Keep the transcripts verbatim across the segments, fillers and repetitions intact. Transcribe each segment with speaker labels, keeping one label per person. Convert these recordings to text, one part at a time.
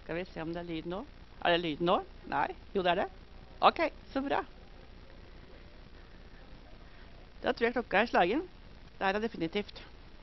Speaker 1: Skal vi se om det er lyd nå. Er det lyd nå? Nei? Jo, det er det. Ok, så bra. Da tror jeg klokka er slagen. Det er det definitivt.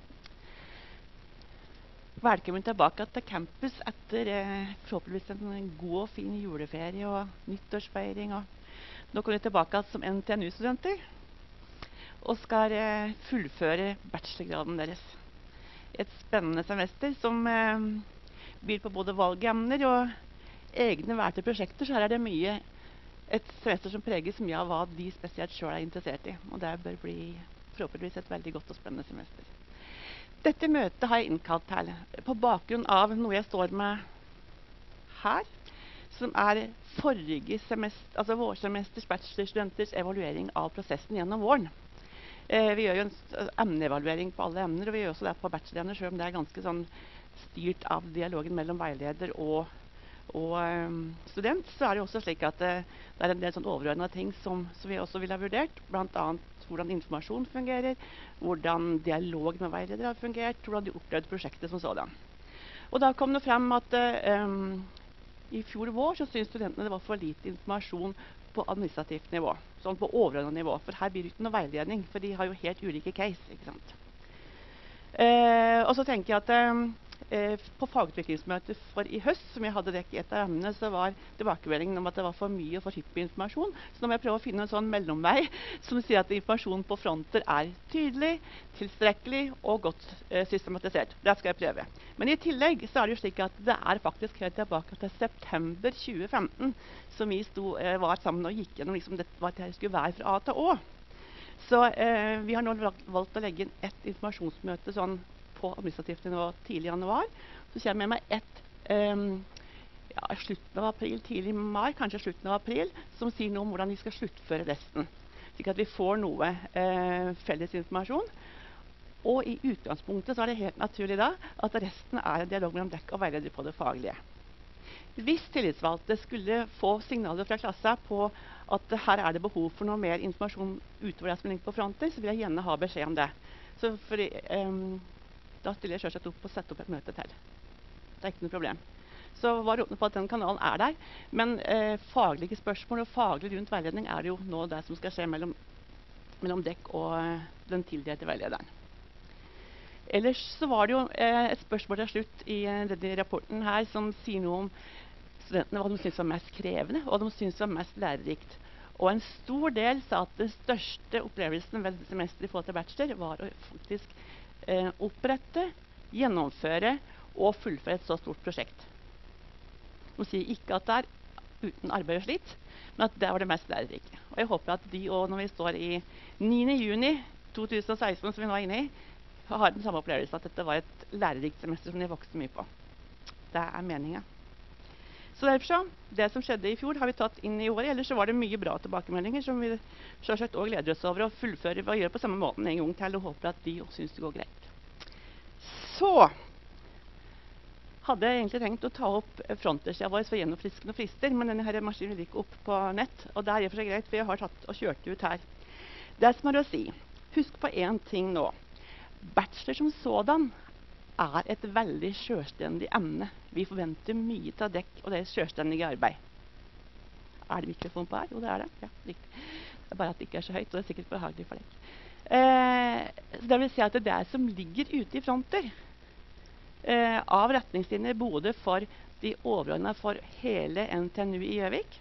Speaker 1: Velkommen tilbake til campus etter eh, forhåpentligvis en god og fin juleferie og nyttårsfeiring. Og nå kommer vi tilbake som N T N U-studenter og skal eh, fullføre bachelorgraden deres. Et spennende semester som eh, byr på både valgemner og egne valgte prosjekter, så her er det mye et semester som preges mye av hva de spesielt selv er interessert i. Og det bør bli forhåpentligvis et veldig godt og spennende semester. Dette møtet har jeg innkalt her på bakgrunn av noe jeg står med her, som er forrige semester, altså vårsemesters bachelorstudenters evaluering av prosessen gjennom våren. Eh, vi gjør jo en emneevaluering på alle emner, og vi gjør også det på bachelorene, selv om det er ganske sånn styrt av dialogen mellom veileder og, og um, student, så er det også slik at uh, det er en del sånn overordnede ting som, som vi også ville ha vurdert, blant annet hvordan informasjon fungerer, hvordan dialog med veileder har fungert, hvordan de opplevde prosjektet som sådan. Og da kom det frem at uh, um, i fjor vår så syntes studentene det var for lite informasjon på administrativt nivå, sånn på overordnet nivå, for her blir det ikke noe veiledning, for de har jo helt ulike case, ikke sant? Uh, og så tenker jeg at um, Eh, på fagutviklingsmøtet for i høst, som jeg hadde dekket i et av emnene, så var tilbakemeldingen om at det var for mye og for hyppig informasjon. Så nå må jeg prøve å finne en sånn mellomvei som sier at informasjonen på fronter er tydelig, tilstrekkelig og godt eh, systematisert. Det skal jeg prøve. Men i tillegg så er det jo slik at det er faktisk helt tilbake til september tjue femten som vi sto, eh, var sammen og gikk gjennom liksom, det, hva det skulle være fra A til Å. Så eh, vi har nå valgt å legge inn et informasjonsmøte sånn på administrativt nivå tidlig i januar. Så kommer jeg med ett um, ja, slutten av april, tidlig i mai, kanskje slutten av april, som sier noe om hvordan vi skal sluttføre resten. Slik at vi får noe uh, felles informasjon. Og i utgangspunktet så er det helt naturlig da at resten er en dialog mellom dekk og veileder på det faglige. Hvis tillitsvalgte skulle få signaler fra klassa på at her er det behov for noe mer informasjon utover det som ligger på fronter, så vil jeg gjerne ha beskjed om det. Så for, um, da stiller jeg selvsagt opp og setter opp et møte til. Det er ikke noe problem. Så var åpne på at den kanalen er der, men eh, faglige spørsmål og faglig rundt veiledning er det jo nå det som skal skje mellom, mellom dekk og eh, den tildelte veilederen. Ellers så var det jo eh, et spørsmål til slutt i eh, denne rapporten her som sier noe om studentene, hva de synes var mest krevende, og hva de synes var mest lærerikt. Og en stor del sa at den største opplevelsen ved semesteret i forhold til bachelor var å faktisk Eh, opprette, gjennomføre og fullføre et så stort prosjekt. Nå sier jeg ikke at det er uten arbeid og slitt, men at det var det mest lærerike. Og jeg håper at de også, når vi står i niende juni to tusen og seksten, som vi nå er inne i, har den samme opplevelse at dette var et lærerikt semester som de vokste mye på. Det er meningen. Så derfor så, det som skjedde i fjor har vi tatt inn i året, ellers så var det mye bra tilbakemeldinger som vi selvsagt også gleder oss over å fullføre og gjøre på samme måten en gang til, og håper at de også synes det går greit. Så hadde jeg egentlig tenkt å ta opp frontersiden vår for gjennomfriskende frister, men denne her maskinen vil ikke opp på nett, og det er i og for seg greit, for jeg har tatt og kjørt ut her. Det som er å si, husk på en ting nå. Bachelor som sådan er et veldig selvstendig emne. Vi forventer mye til dekk og deres selvstendige arbeid. Er det mikrofon på her? Jo, det er det. Ja, riktig. Det er bare at det ikke er så høyt, og det er sikkert behagelig for deg. Eh, det vil si at det er det som ligger ute i fronter eh, av retningslinjer, både for de overordnede for hele N T N U i Gjøvik,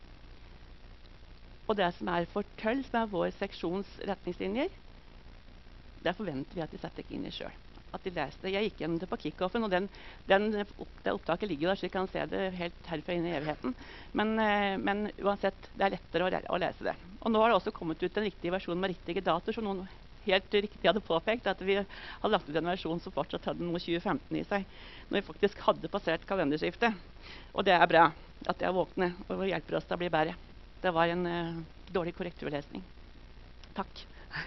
Speaker 1: og det som er for tøll, som er vår seksjons retningslinjer, det forventer vi at de setter inn i selv. At de leste. Jeg gikk gjennom det på kickoffen, og den, den, det opptaket ligger der, så vi kan se det helt herfra inn i evigheten. Men, eh, men uansett, det er lettere å, å lese det. Og nå har det også kommet ut en riktig versjon med riktige datoer, så noen helt riktig hadde påpekt at vi hadde lagt ut en versjon som fortsatt hadde noe tjue femten i seg, når vi faktisk hadde passert kalenderskiftet. Og det er bra at jeg er våkne, og hjelper oss til å bli bedre. Det var en eh, dårlig korrekturlesning. Takk.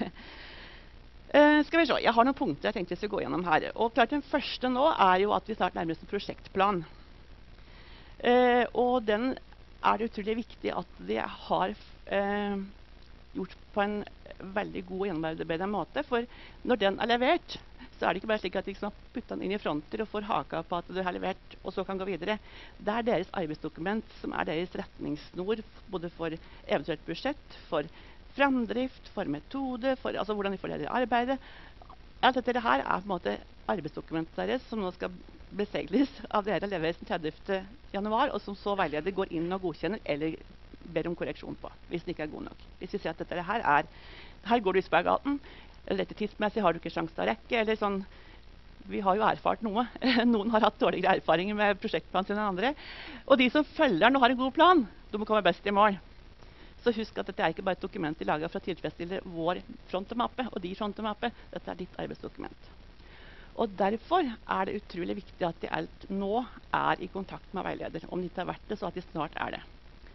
Speaker 1: Uh, skal vi se, jeg har noen punkter jeg tenkte vi skulle gå gjennom her. Og klart den første nå er jo at vi snart nærmer oss en prosjektplan. Uh, og den er det utrolig viktig at vi har uh, gjort på en veldig god og gjennomarbeidet måte, for når den er levert, så er det ikke bare slik at de liksom putter den inn i fronter og får haka på at du har levert, og så kan gå videre. Det er deres arbeidsdokument som er deres retningssnor, både for eventuelt budsjett, for fremdrift, for metode, for altså hvordan de fordeler arbeidet. Alt dette her er på en måte arbeidsdokumentet deres, som nå skal besegles av dere og leveres den tredivte januar, og som så veileder går inn og godkjenner, eller ber om korreksjon på, hvis den ikke er god nok. Hvis vi ser at dette her er, her går du i spagaten, eller dette tidsmessig har du ikke sjanse til å rekke, eller sånn, vi har jo erfart noe. Noen har hatt dårligere erfaringer med prosjektplanen sin enn andre. Og de som følger den og har en god plan, de må komme best i mål. Så husk at dette er ikke bare et dokument de lager for å tilfredsstille vår frontemappe og de frontemappe. Dette er ditt arbeidsdokument. Og derfor er det utrolig viktig at de alt nå er i kontakt med veileder, om de ikke har vært det, så at de snart er det.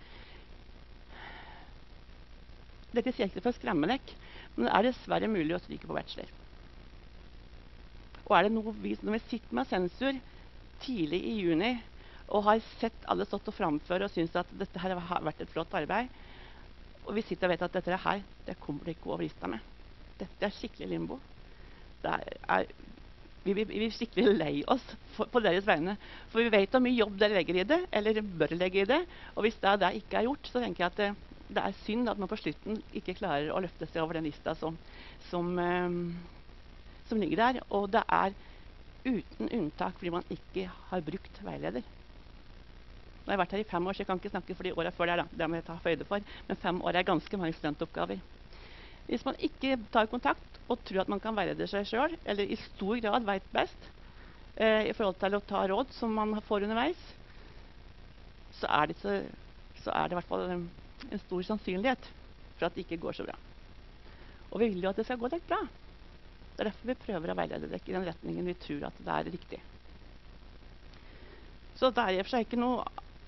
Speaker 1: Dette sier ikke for å skremme deg, men det er dessverre mulig å stryke på bachelor. Og er det noe vi, når vi sitter med sensor tidlig i juni, og har sett alle stått og framføre og synes at dette her har vært et flott arbeid, og vi sitter og vet at dette her, det kommer det ikke over lista med. Dette er skikkelig limbo. Det er, vi, vi, vi er skikkelig lei oss for, på deres vegne. For vi vet hvor mye jobb dere legger i det, eller bør legge i det. Og hvis det, det ikke er gjort, så tenker jeg at det, det er synd at man på slutten ikke klarer å løfte seg over den lista som, som, um, som ligger der. Og det er uten unntak fordi man ikke har brukt veileder. Nå har jeg vært her i fem år, så jeg kan ikke snakke for de årene før det. Da. Det må jeg ta høyde for. Men fem år er ganske mange studentoppgaver. Hvis man ikke tar kontakt og tror at man kan veilede seg selv, eller i stor grad vet best, eh, i forhold til å ta råd som man får underveis, så er det, så, så er det i hvert fall en, en stor sannsynlighet for at det ikke går så bra. Og vi vil jo at det skal gå litt bra. Det er derfor vi prøver å veilede dere i den retningen vi tror at det er riktig. Så det er i og for seg ikke noe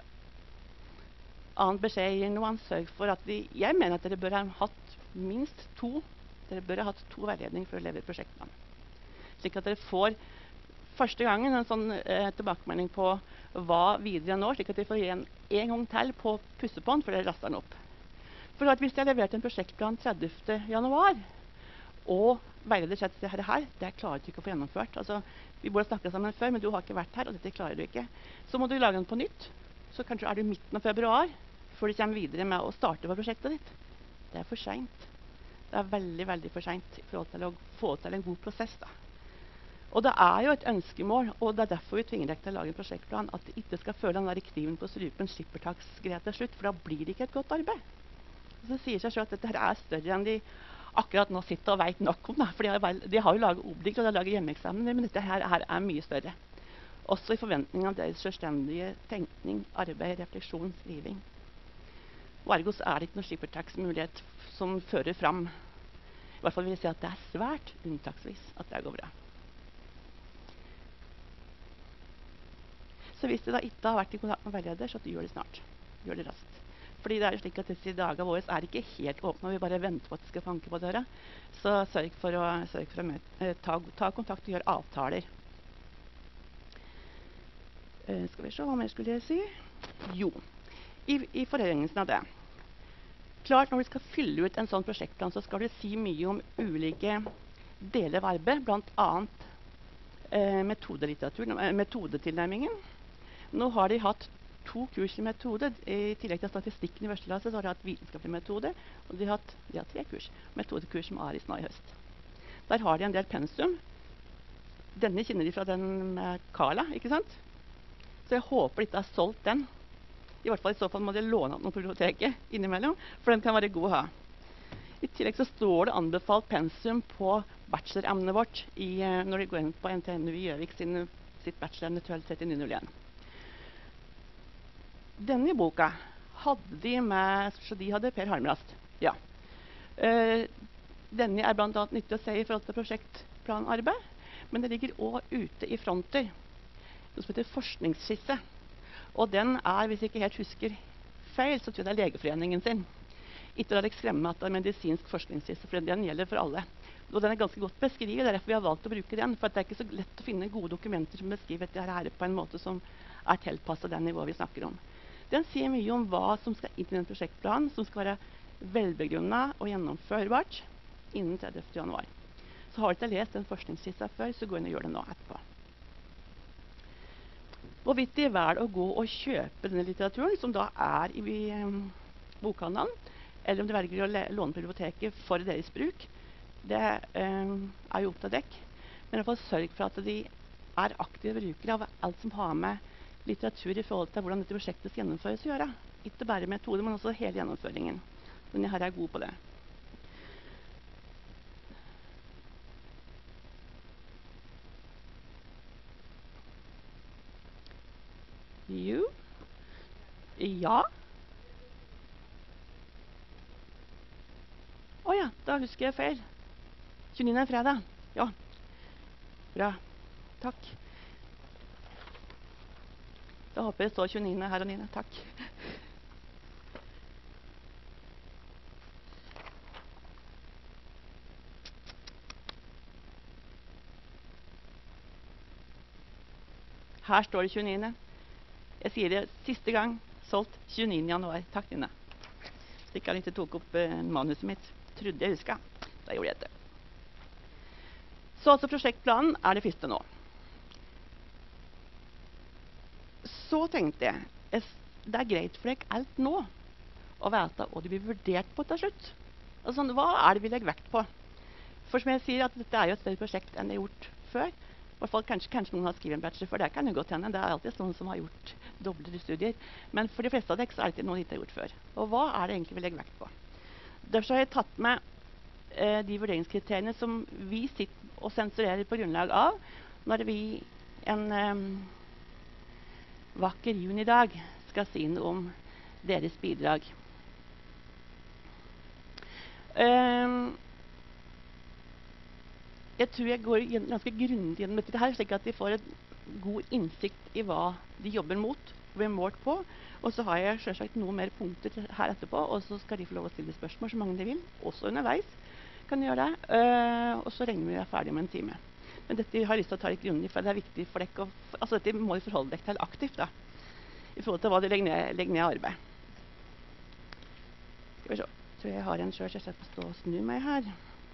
Speaker 1: annen beskjed gir noe. Sørg for at vi, jeg mener at dere bør ha hatt minst to, dere bør ha hatt to veiledning for å levere prosjektplan. Slik at dere får første gangen en sånn eh, tilbakemelding på hva videre nå, slik at dere får en, en gang til på pussepånd, for dere raster den opp. For at hvis jeg har levert en prosjektplan tredivte januar, og veileder seg til dette her, det klarer du ikke å få gjennomført. Altså, vi burde snakke sammen før, men du har ikke vært her, og dette klarer du ikke. Så må du lage den på nytt. Så kanskje er du i midten av februar, før du kommer videre med å starte på prosjektet ditt. Det er for sent. Det er veldig, veldig for sent i forhold til å få til en god prosess. Da. Og det er jo et ønskemål, og det er derfor vi tvinger deg til å lage en prosjektplan, at de ikke skal føle den der kniven på strupen, skippertaksgreia til slutt, for da blir det ikke et godt arbeid. Og så sier seg selv at dette her er større enn de akkurat nå sitter og vet nok om, da. For de har, de har jo laget obdig, og de har laget hjemmeeksamener, men dette her, her er mye større. Også i forventning av deres selvstendige tenkning, arbeid, refleksjon, skriving. Og ergo så er det ikke noen skippertaksmulighet som fører fram. I hvert fall vil jeg si at det er svært unntaksvis at det går bra. Så hvis du da ikke har vært i kontakt med veileder, så gjør det snart. Gjør det raskt. Fordi det er jo slik at disse dagene våre er ikke helt åpne, og vi bare venter på at det skal banke på døra. Så sørg for å, sørg for å møte, ta, ta kontakt og gjøre avtaler. Uh, skal vi se hva mer skulle jeg si? Jo, i, i forhengelsen av det. Klart, når du skal fylle ut en sånn prosjektplan, så skal du si mye om ulike deler av arbeidet, blant annet uh, metodelitteratur, metodetilnærmingen. Nå har de hatt to kurs i metode. I tillegg til statistikken i første klasse, så har de hatt vitenskapelig metode, og de har hatt, de har tre kurs. Metodekurs som Aris nå i høst. Der har de en del pensum. Denne kjenner de fra den med Carla, ikke sant? Så jeg håper de ikke har solgt den. I hvert fall i så fall må de låne opp noen på biblioteket innimellom, for den kan være god å ha. I tillegg så står det anbefalt pensum på bacheloremnet vårt i, når de går inn på N T N U i Gjøvik sin, sitt bacheloremne tolv tretti null null én. Denne boka hadde de med, så de hadde Per Harmrast. Ja. Uh, denne er blant annet nyttig å se i forhold til prosjektplanarbeid, men det ligger også ute i fronter, noe som heter forskningsskisse. Og den er, hvis jeg ikke helt husker feil, så tror jeg det er Legeforeningen sin. Ikke la deg skremme at det er medisinsk forskningsskisse, for den gjelder for alle. Og den er ganske godt beskrevet, det er derfor vi har valgt å bruke den, for det er ikke så lett å finne gode dokumenter som beskriver dette her på en måte som er tilpasset det nivået vi snakker om. Den sier mye om hva som skal inn i den prosjektplanen, som skal være velbegrunnet og gjennomførbart. innen tredivte januar. Så har du ikke lest den forskningsskissa før, så gå inn og gjør det nå etterpå. Hvorvidt de velger å gå og kjøpe denne litteraturen, som da er i, i um, bokhandelen, eller om de velger å låne på biblioteket for deres bruk, det um, er jo opp til dekk. Men i hvert fall sørg for at de er aktive brukere av alt som har med litteratur i forhold til hvordan dette prosjektet skal gjennomføres å gjøre. Ikke bare metode, men også hele gjennomføringen. Denne her er god på det. Jo. Ja. Å ja, da husker jeg feil. tjueniende er fredag. Ja. Bra. Takk. Da håper jeg det står tjueniende her og niende. Takk. Her står det tjueniende. Jeg sier det siste gang, solgt tjueniende januar. Takk, Nina. Så ikke jeg ikke tok opp eh, manuset mitt. Trodde jeg husket. Da gjorde jeg det. Så altså prosjektplanen er det første nå. Så tenkte jeg, jeg det er greit for deg alt nå å vite hva du blir vurdert på til slutt. Altså, hva er det vi legger vekt på? For som jeg sier, at dette er jo et større prosjekt enn det er gjort før. I hvert fall kanskje, kanskje noen har skrevet en bachelor, for det kan jo godt hende. Det er alltid noen som har gjort doble studier. Men for de fleste av dere så er det ikke noe de ikke har gjort før. Og hva er det egentlig vi legger vekt på? Derfor har jeg tatt med eh, de vurderingskriteriene som vi sitter og sensurerer på grunnlag av når vi en eh, vakker junidag skal si noe om deres bidrag. Um, Jeg tror jeg går ganske grundig gjennom dette her, slik at de får en god innsikt i hva de jobber mot, og blir målt på. Og så har jeg selvsagt noe mer punkter her etterpå, og så skal de få lov å stille spørsmål så mange de vil. Også underveis kan de gjøre det. Uh, og så regner vi er ferdig med en time. Men dette har jeg lyst til å ta litt grundig, for det er viktig for dere. Å, altså dette må de forholde dere til aktivt da, i forhold til hva de legger ned, legger ned i arbeid. Skal vi se. Jeg tror jeg har en selv, så jeg skal stå og snu meg her.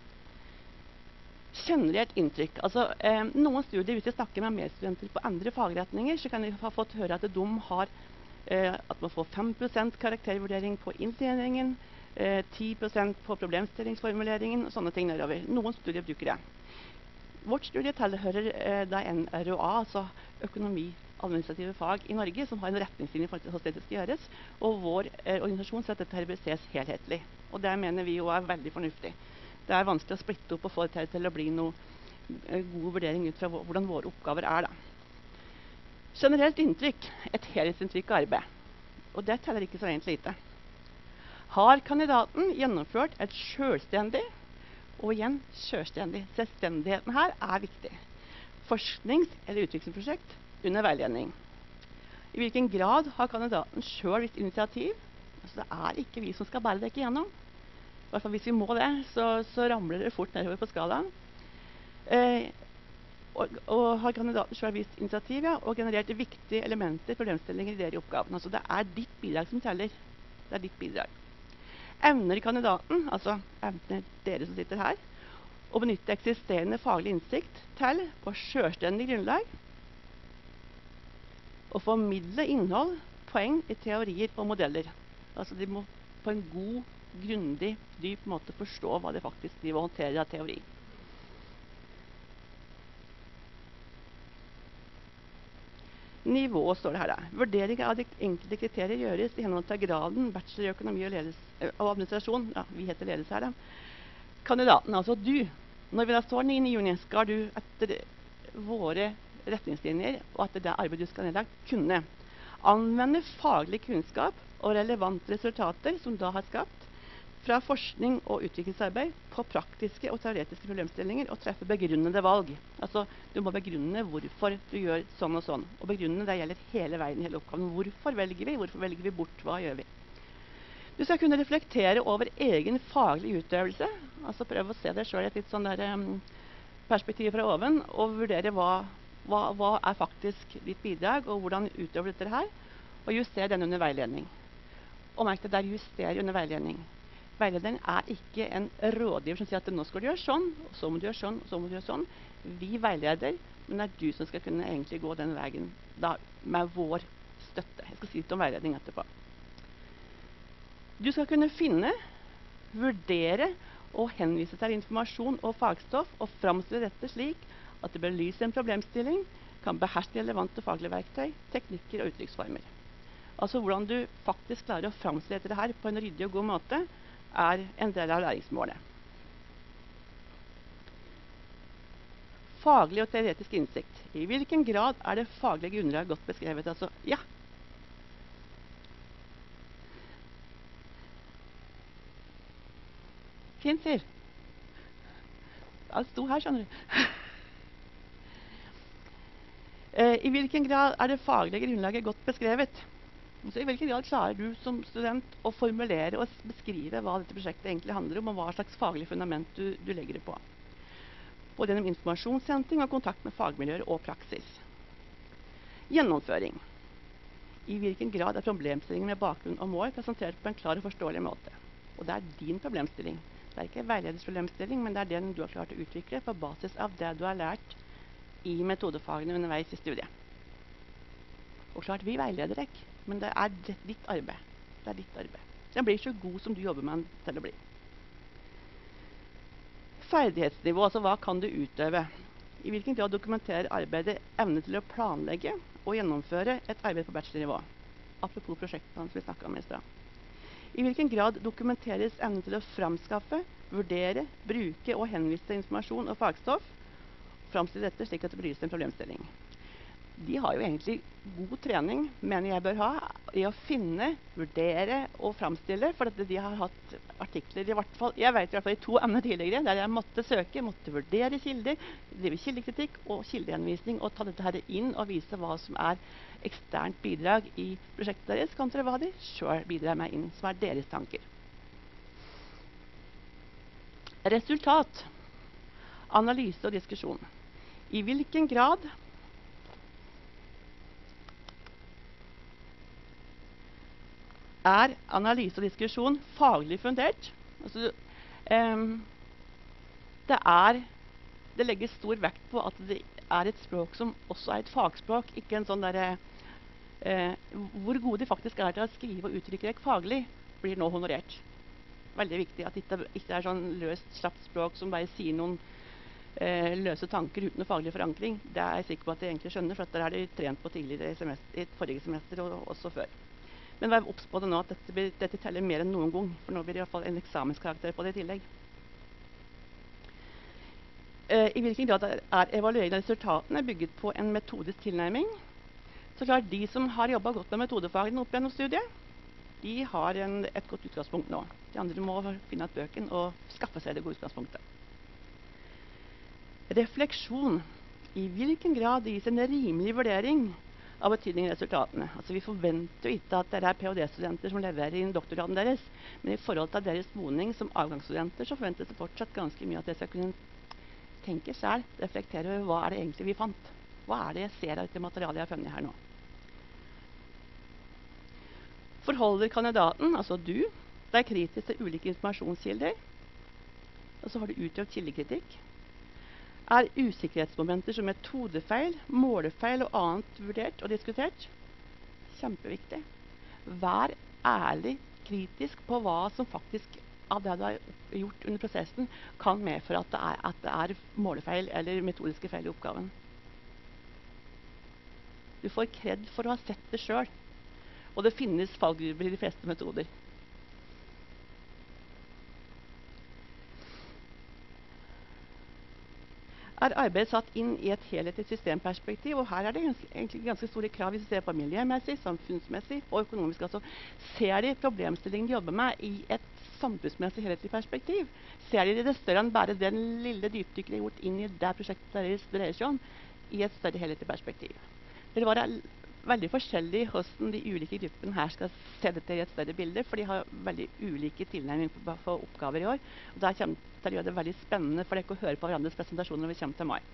Speaker 1: Generelt inntrykk. Altså, eh, noen studier, hvis jeg snakker med medstudenter på andre fagretninger, så kan de ha fått høre at de har eh, at man får fem prosent karaktervurdering på inntjeningen, eh, ti prosent på problemstillingsformuleringen, og sånne ting nedover. Noen studier bruker det. Vårt studie tilhører eh, da N R O A, altså økonomi, administrative fag i Norge, som har en retningslinje for hvordan det skal gjøres, og vår eh, organisasjon setter dette her bør ses helhetlig. Og det mener vi jo er veldig fornuftig. Det er vanskelig å splitte opp og få det til å bli noe uh, god vurdering ut fra hvordan våre oppgaver er. Da. Generelt inntrykk, et helhetsinntrykk av arbeid. Og det teller ikke så rent lite. Har kandidaten gjennomført et selvstendig, og igjen selvstendig, selvstendigheten her er viktig, forsknings- eller utviklingsprosjekt under veiledning? I hvilken grad har kandidaten selv vist initiativ? Altså, det er ikke vi som skal bære det ikke gjennom. I hvert fall hvis vi må det, så, så ramler det fort nedover på skalaen. Eh, og, og har kandidaten selv vist initiativ, ja, og generert viktige elementer, problemstillinger i deres oppgaven. Altså det er ditt bidrag som teller. Det er ditt bidrag. Evner kandidaten, altså evner dere som sitter her, å benytte eksisterende faglig innsikt til på selvstendig grunnlag å formidle innhold, poeng i teorier og modeller. Altså de må på en god, grundig, dyp måte forstå hva det faktisk de håndterer av teori. Nivå står det her da. Vurdering av de enkelte kriterier gjøres i henhold til graden bachelor i økonomi og, ledelse, og administrasjon. Ja, vi heter ledelse her da. Kandidaten, altså du, når vi da står niende juni, skal du etter våre retningslinjer og etter det arbeidet du skal nedlagt, kunne anvende faglig kunnskap og relevante resultater som da har skapt fra forskning og utviklingsarbeid på praktiske og teoretiske problemstillinger og treffe begrunnede valg. Altså, du må begrunne hvorfor du gjør sånn og sånn. Og begrunne det gjelder hele veien, hele oppgaven. Hvorfor velger vi? Hvorfor velger vi bort? Hva gjør vi? Du skal kunne reflektere over egen faglig utøvelse. Altså prøve å se deg selv i et litt sånn der um, perspektiv fra oven, og vurdere hva, hva, hva er faktisk ditt bidrag, og hvordan utøver du dette her, og justere den under veiledning. Og merk det der, justere under veiledning. Veilederen er ikke en rådgiver som sier at nå skal du gjøre sånn, og så må du gjøre sånn, og så må du gjøre sånn. Vi veileder, men det er du som skal kunne egentlig gå den veien da, med vår støtte. Jeg skal si litt om veiledning etterpå. Du skal kunne finne, vurdere og henvise til informasjon og fagstoff og framstille dette slik at det belyser en problemstilling, kan beherske relevante faglige verktøy, teknikker og uttrykksformer. Altså hvordan du faktisk klarer å framstille dette her på en ryddig og god måte, er en del av læringsmålet. Faglig og teoretisk innsikt. I hvilken grad er det faglige grunnlaget godt beskrevet? Altså, ja. Fint, sier. Alt sto her, skjønner du. eh, I hvilken grad er det faglige grunnlaget godt beskrevet? Så i hvilken grad klarer du som student å formulere og beskrive hva dette prosjektet egentlig handler om, og hva slags faglig fundament du, du legger det på? Både gjennom informasjonshenting og kontakt med fagmiljøer og praksis. Gjennomføring. I hvilken grad er problemstillingen med bakgrunn og mål presentert på en klar og forståelig måte? Og det er din problemstilling. Det er ikke veileders problemstilling, men det er den du har klart å utvikle på basis av det du har lært i metodefagene underveis i studiet. Og klart, vi veileder deg, men det er ditt arbeid. Det er ditt arbeid. Den blir så god som du jobber med den til å bli. Ferdighetsnivå, altså hva kan du utøve? I hvilken grad dokumenterer arbeidet evne til å planlegge og gjennomføre et arbeid på bachelornivå? Apropos prosjektene som vi snakket om i sted. I hvilken grad dokumenteres evne til å framskaffe, vurdere, bruke og henvise til informasjon og fagstoff? Framstille dette slik at det belyser en problemstilling. De har jo egentlig god trening, mener jeg bør ha, i å finne, vurdere og framstille, for at de har hatt artikler i hvert fall, jeg vet i hvert fall i to emner tidligere, der jeg måtte søke, måtte vurdere kilder, drive kildekritikk og kildehenvisning, og ta dette her inn og vise hva som er eksternt bidrag i prosjektet deres, kontra hva de selv bidrar med inn, som er deres tanker. Resultat. Analyse og diskusjon. I hvilken grad er analyse og diskusjon faglig fundert? Altså, um, det, er, det legges stor vekt på at det er et språk som også er et fagspråk, ikke en sånn der, uh, hvor gode de faktisk er til å skrive og uttrykke deg faglig, blir nå honorert. Veldig viktig at det ikke, ikke er sånn løst, slapt språk som bare sier noen uh, løse tanker uten noe faglig forankring. Det er jeg sikker på at de egentlig skjønner, for at det har de trent på tidligere semester, i forrige semester og også før. Men vær obs på det nå, at dette, blir, dette teller mer enn noen gang, for nå blir det i hvert fall en eksamenskarakter på det i tillegg. Uh, I hvilken grad er, er evalueringen av resultatene bygget på en metodisk tilnærming? Så klart, de som har jobbet godt med metodefagene opp gjennom studiet, de har en, et godt utgangspunkt nå. De andre må finne ut bøken og skaffe seg det gode utgangspunktet. Refleksjon. I hvilken grad det gis en rimelig vurdering av betydningen av resultatene. Altså, vi forventer jo ikke at det er PhD-studenter som leverer inn doktorgraden deres, men i forhold til deres modning som avgangsstudenter, så forventes det fortsatt ganske mye at jeg skal kunne tenke selv, reflektere over hva er det egentlig vi fant. Hva er det jeg ser av dette materialet jeg har funnet her nå? Forholder kandidaten, altså du, deg kritisk til ulike informasjonskilder, og så har du utøvd kildekritikk. Er usikkerhetsmomenter som metodefeil, målefeil og annet vurdert og diskutert? Kjempeviktig. Vær ærlig, kritisk på hva som faktisk av det du har gjort under prosessen kan medføre at det er, at det er målefeil eller metodiske feil i oppgaven. Du får kred for å ha sett det selv, og det finnes fallgruver i de fleste metoder. Er arbeidet satt inn i et helhetlig systemperspektiv, og her er det ganske, egentlig ganske store krav hvis vi ser på miljømessig, samfunnsmessig og økonomisk. Altså, ser de problemstillingen de jobber med i et samfunnsmessig helhetlig perspektiv? Ser de det større enn bare den lille dypdykket de har gjort inn i det prosjektet deres dreier seg om, i et større helhetlig perspektiv? Det var veldig forskjellig hvordan de ulike gruppene her skal se dette i et større bilde, for de har veldig ulike tilnærminger for oppgaver i år. Og det kommer til å gjøre det veldig spennende for dere å høre på hverandres presentasjoner når vi kommer til mai.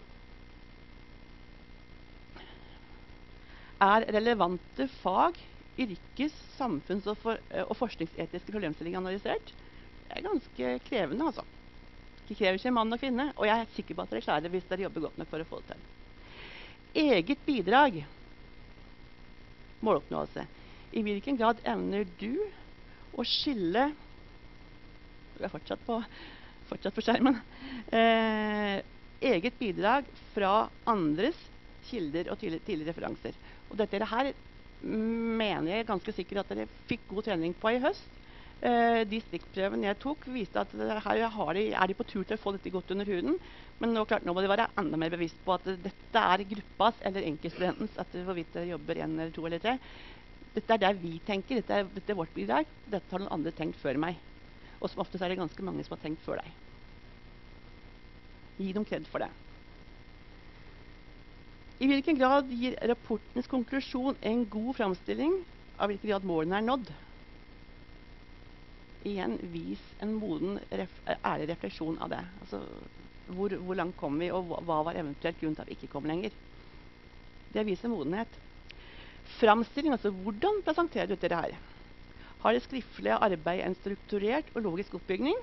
Speaker 1: Er relevante fag yrkes-, samfunns- og, for, og forskningsetiske problemstillinger analysert. Det er ganske krevende, altså. Det krever ikke mann og kvinne, og jeg er sikker på at dere klarer det hvis dere jobber godt nok for å få det til. Eget bidrag, måloppnåelse. I hvilken grad evner du å skille, du er fortsatt på, fortsatt på skjermen, eh, eget bidrag fra andres kilder og tidligere referanser. Og dette her mener jeg ganske sikkert at dere fikk god trening på i høst. Eh, de stikkprøvene jeg tok viste at her har de, er de på tur til å få dette godt under huden. Men nå, klart, nå må de være enda mer bevisst på at dette er gruppas eller enkeltstudentens, etter hvorvidt dere jobber en eller to eller tre. Dette er der vi tenker, dette er, dette er vårt bidrag, dette har noen andre tenkt før meg. Og som ofte er det ganske mange som har tenkt før deg. Gi dem kred for det. I hvilken grad gir rapportens konklusjon en god framstilling av hvilken grad målene er nådd? Igjen, vis en moden, ref, ærlig refleksjon av det. Altså, hvor, hvor langt kom vi, og hva, hva var eventuelt grunnen til at vi ikke kom lenger? Det viser modenhet. Framstilling, altså hvordan presenterer du dette her? Har det skriftlige arbeidet en strukturert og logisk oppbygning?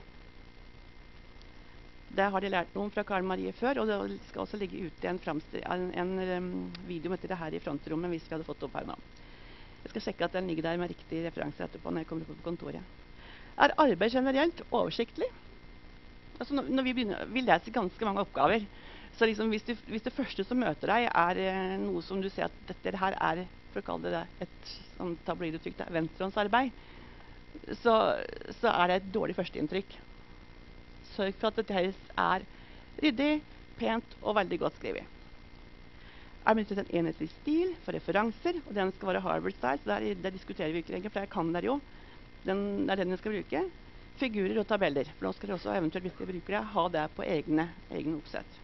Speaker 1: Det har de lært noe fra Karen Marie før, og det skal også ligge ute en, en, en um, video med dette her i frontrommet hvis vi hadde fått opp her nå. Jeg skal sjekke at den ligger der med riktig referanser etterpå når jeg kommer på kontoret. Er arbeid generelt oversiktlig? Altså når, når vi, begynner, vi leser ganske mange oppgaver, så liksom hvis, du, hvis det første som møter deg er eh, noe som du ser at dette her er, for å kalle det et sånn tabloiduttrykk, venstrehåndsarbeid, så, så er det et dårlig førsteinntrykk. Sørg for at dette her er ryddig, pent og veldig godt skrevet. Er benyttet en enhetlig stil for referanser, og den skal være Harvard-style, så der, der diskuterer vi ikke lenger, for det kan dere jo. Den er den vi skal bruke. Figurer og tabeller. For nå skal dere også eventuelt, hvis dere bruker det, ha det på egne, egne oppsett.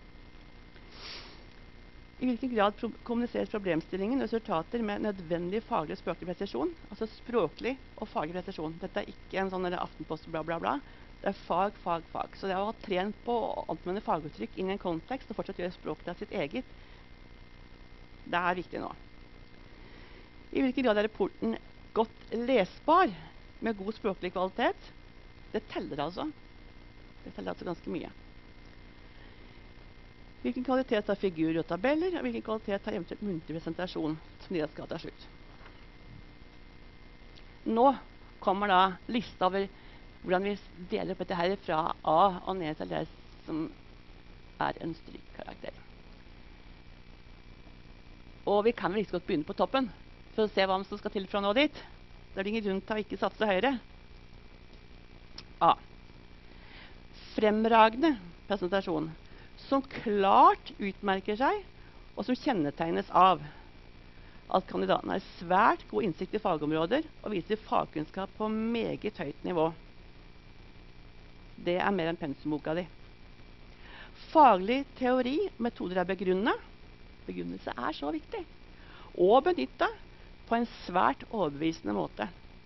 Speaker 1: I hvilken grad pro kommuniseres problemstillingen og resultater med nødvendig faglig og språklig presisjon? Altså språklig og faglig presisjon. Dette er ikke en sånn Aftenpost bla bla bla. Det er fag, fag, fag. Så det å ha trent på å anvende faguttrykk inn i en kontekst og fortsatt gjøre språket av sitt eget, det er viktig nå. I hvilken grad er rapporten godt lesbar med god språklig kvalitet? Det teller altså. Det teller altså ganske mye. Hvilken kvalitet har figurer og tabeller, og hvilken kvalitet har eventuelt muntlig presentasjon, som de skal ta slutt. Nå kommer da lista over hvordan vi deler opp dette her fra A og ned til det som er en strykkarakter. Og vi kan vel ikke godt begynne på toppen, for å se hva som skal til fra nå dit. Det er ingen grunn til å ikke satse høyere. A. Fremragende presentasjon, som klart utmerker seg, og som kjennetegnes av at kandidaten har svært god innsikt i fagområder og viser fagkunnskap på meget høyt nivå. Det er mer enn pensumboka di. Faglig teori, metoder er begrunnet. Begrunnelse er så viktig. Og benyttet på en svært overbevisende måte.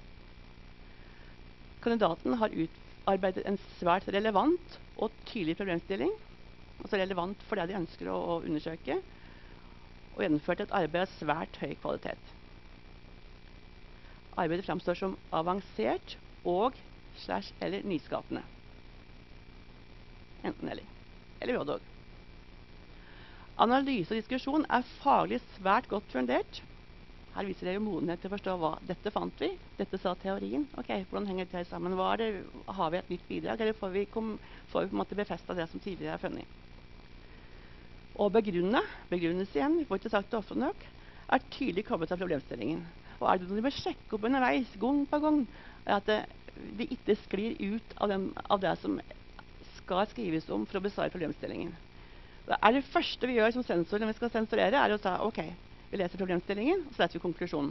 Speaker 1: Kandidaten har utarbeidet en svært relevant og tydelig problemstilling, altså relevant for det de ønsker å, å undersøke, og gjennomført et arbeid av svært høy kvalitet. Arbeidet fremstår som avansert og slash eller nyskapende. Enten eller. Eller både og. Analyse og diskusjon er faglig svært godt fundert. Her viser det jo modenhet til å forstå hva dette fant vi. Dette sa teorien. Ok, hvordan henger det sammen? Hva er det? Har vi et nytt bidrag, eller får vi, kom, får vi på en måte befestet det som tidligere er funnet? Og begrunne, begrunnelse igjen, vi får ikke sagt det ofte nok, er tydelig koblet av problemstillingen. Og er det noe du bør sjekke opp underveis, gang på gang, er at det, det ikke sklir ut av, den, av det som skal skrives om for å besvare problemstillingen. Det er det første vi gjør som sensor når vi skal sensurere, er å ta, ok, vi leser problemstillingen, og så leser vi konklusjonen.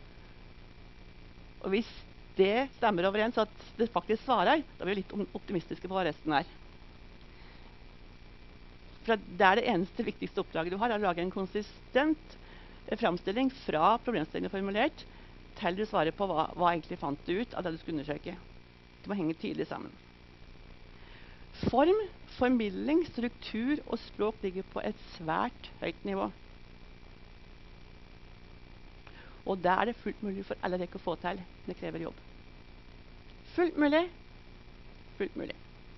Speaker 1: Og hvis det stemmer overens at det faktisk svarer, da er vi litt optimistiske på hva resten er. For det er det eneste viktigste oppdraget du har, er å lage en konsistent framstilling fra problemstillingen formulert til du svarer på hva, hva egentlig fant du ut av det du skulle undersøke. Det må henge tydelig sammen. Form, formidling, struktur og språk ligger på et svært høyt nivå. Og det er det fullt mulig for alle dere å få til. Det krever jobb. Fullt mulig. Fullt mulig.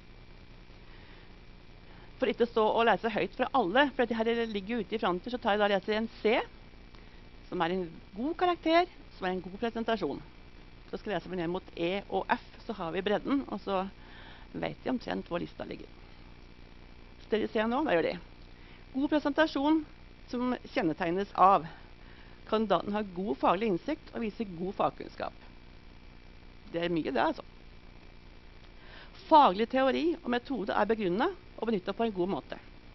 Speaker 1: For ikke å stå og lese høyt fra alle, for dette her ligger ute i fronter, så tar jeg da leser en C, som er en god karakter, som er en god presentasjon. Så skal jeg lese ned mot E og F, så har vi bredden, og så vet jeg omtrent hvor lista ligger. Så dere ser nå, hva gjør de? God presentasjon som kjennetegnes av kandidaten har god faglig innsikt og viser god fagkunnskap. Det er mye det, altså. Faglig teori og metode er begrunnet og benyttet på en god måte.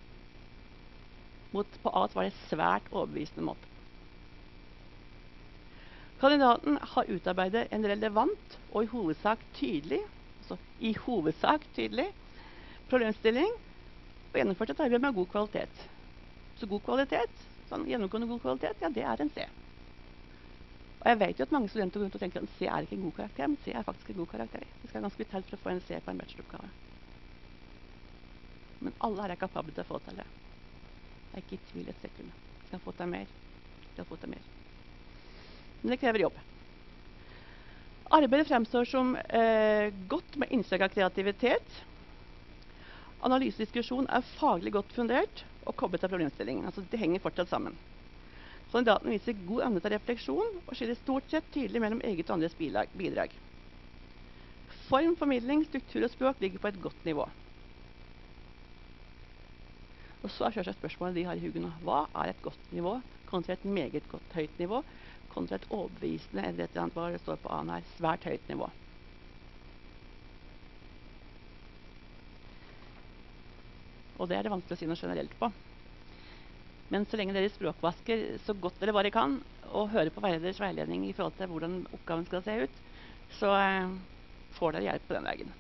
Speaker 1: Mot på A var det svært overbevisende måte. Kandidaten har utarbeidet en relevant og i hovedsak tydelig, altså i hovedsak tydelig, problemstilling og gjennomført et arbeid med god kvalitet. Så god kvalitet, sånn gjennomgående god kvalitet, ja, det er en C. Og jeg vet jo at mange studenter går rundt og tenker at en C er ikke en god karakter, men C er faktisk en god karakter. Det skal ganske vidt til for å få en C på en bacheloroppgave. Men alle her er kapable til å få til det. Jeg er ikke i tvil et sekund. Jeg skal få til mer. Jeg skal få til mer. Men det krever jobb. Arbeidet fremstår som eh, godt med innslag av kreativitet. Analysediskusjon er faglig godt fundert og koblet til problemstillingen. Altså, det henger fortsatt sammen. Kandidaten viser god evne til refleksjon og skiller stort sett tydelig mellom eget og andres bidrag. Form, formidling, struktur og språk ligger på et godt nivå. Og så er selvsagt spørsmålet de har i hugen. Hva er et godt nivå kontra et meget godt høyt nivå, kontra et overbevisende, eller et eller annet hva det står på A-en her, svært høyt nivå. Og det er det vanskelig å si noe generelt på. Men så lenge dere språkvasker så godt dere bare kan, og hører på veilederes veiledning i forhold til hvordan oppgaven skal se ut, så eh, får dere hjelp på den veien.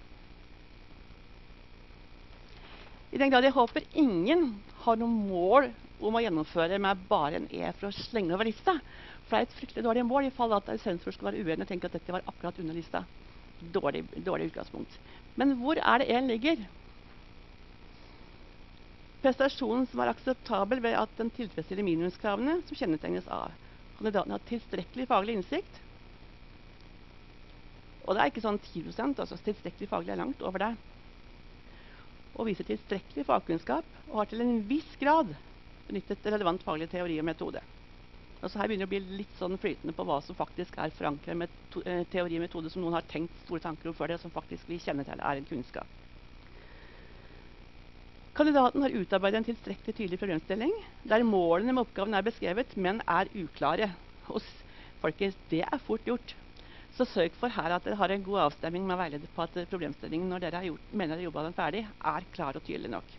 Speaker 1: I den grad jeg håper ingen har noe mål om å gjennomføre med bare en E for å slenge over lista. For det er et fryktelig dårlig mål i fall at sensor skal være uenig og tenke at dette var akkurat under lista. Dårlig, dårlig utgangspunkt. Men hvor er det en ligger? Prestasjonen som er akseptabel ved at den tilfredsstiller minimumskravene som kjennetegnes av. Kandidaten har tilstrekkelig faglig innsikt. Og det er ikke sånn ti prosent, altså tilstrekkelig faglig er langt over det. Og viser tilstrekkelig fagkunnskap og har til en viss grad benyttet relevant faglig teori og metode. Altså her begynner det å bli litt sånn flytende på hva som faktisk er forankret med teori og metode som noen har tenkt store tanker om før det, som faktisk vi kjenner til er en kunnskap. Kandidaten har utarbeidet en tilstrekkelig tydelig problemstilling, der målene med oppgaven er beskrevet, men er uklare. Og folkens, det er fort gjort. Så sørg for her at dere har en god avstemning med veileder på at problemstillingen når dere har gjort, mener dere jobbet den ferdig, er klar og tydelig nok.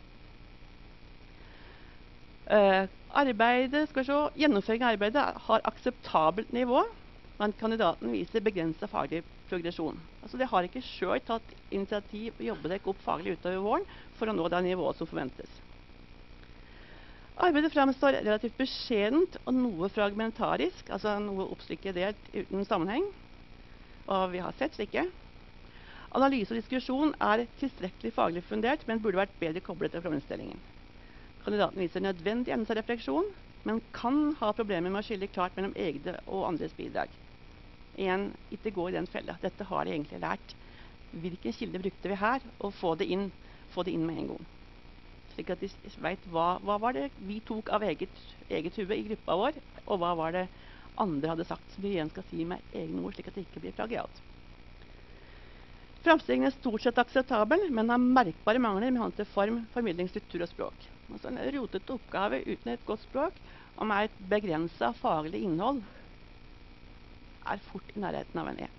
Speaker 1: Uh, arbeidet, skal vi se, gjennomføring av arbeidet har akseptabelt nivå, men kandidaten viser begrenset faglig progresjon. Altså det har ikke selv tatt initiativ og jobbet dere opp faglig utover våren for å nå det nivået som forventes. Arbeidet fremstår relativt beskjedent og noe fragmentarisk, altså noe oppstykket delt uten sammenheng. Og vi har sett slike. Analyse og diskusjon er tilstrekkelig faglig fundert, men burde vært bedre koblet til problemstillingen. Kandidaten viser nødvendig evne til refleksjon, men kan ha problemer med å skille klart mellom egne og andres bidrag. Igjen, ikke gå i den fella. Dette har de egentlig lært. Hvilke kilder brukte vi her, og få det inn, få det inn med en gang. Slik at de vet hva, hva var det vi tok av eget, eget huvud i gruppa vår, og hva var det andre hadde sagt som de igjen skal si med egne ord, slik at det ikke blir plagiat. Framstillingen er stort sett akseptabel, men har merkbare mangler med hånd til form, formidling, struktur og språk. Altså en rotete oppgave uten et godt språk, og med et begrenset faglig innhold, er fort i nærheten av en E.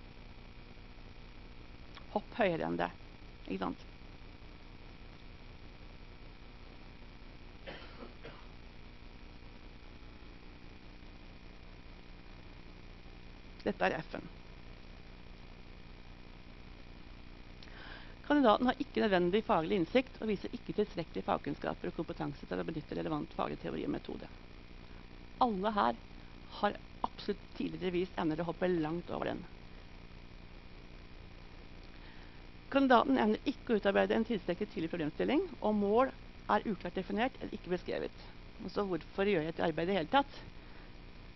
Speaker 1: Hopp høyere enn det, ikke sant? Dette er F-en. Kandidaten har ikke nødvendig faglig innsikt og viser ikke tilstrekkelig fagkunnskaper og kompetanse til å benytte relevant faglig teori og metode. Alle her har absolutt tidligere vist evner til å hoppe langt over den. Kandidaten evner ikke å utarbeide en tilstrekkelig tydelig problemstilling, og mål er uklart definert eller ikke beskrevet. Altså, hvorfor gjør jeg et arbeid i hele tatt?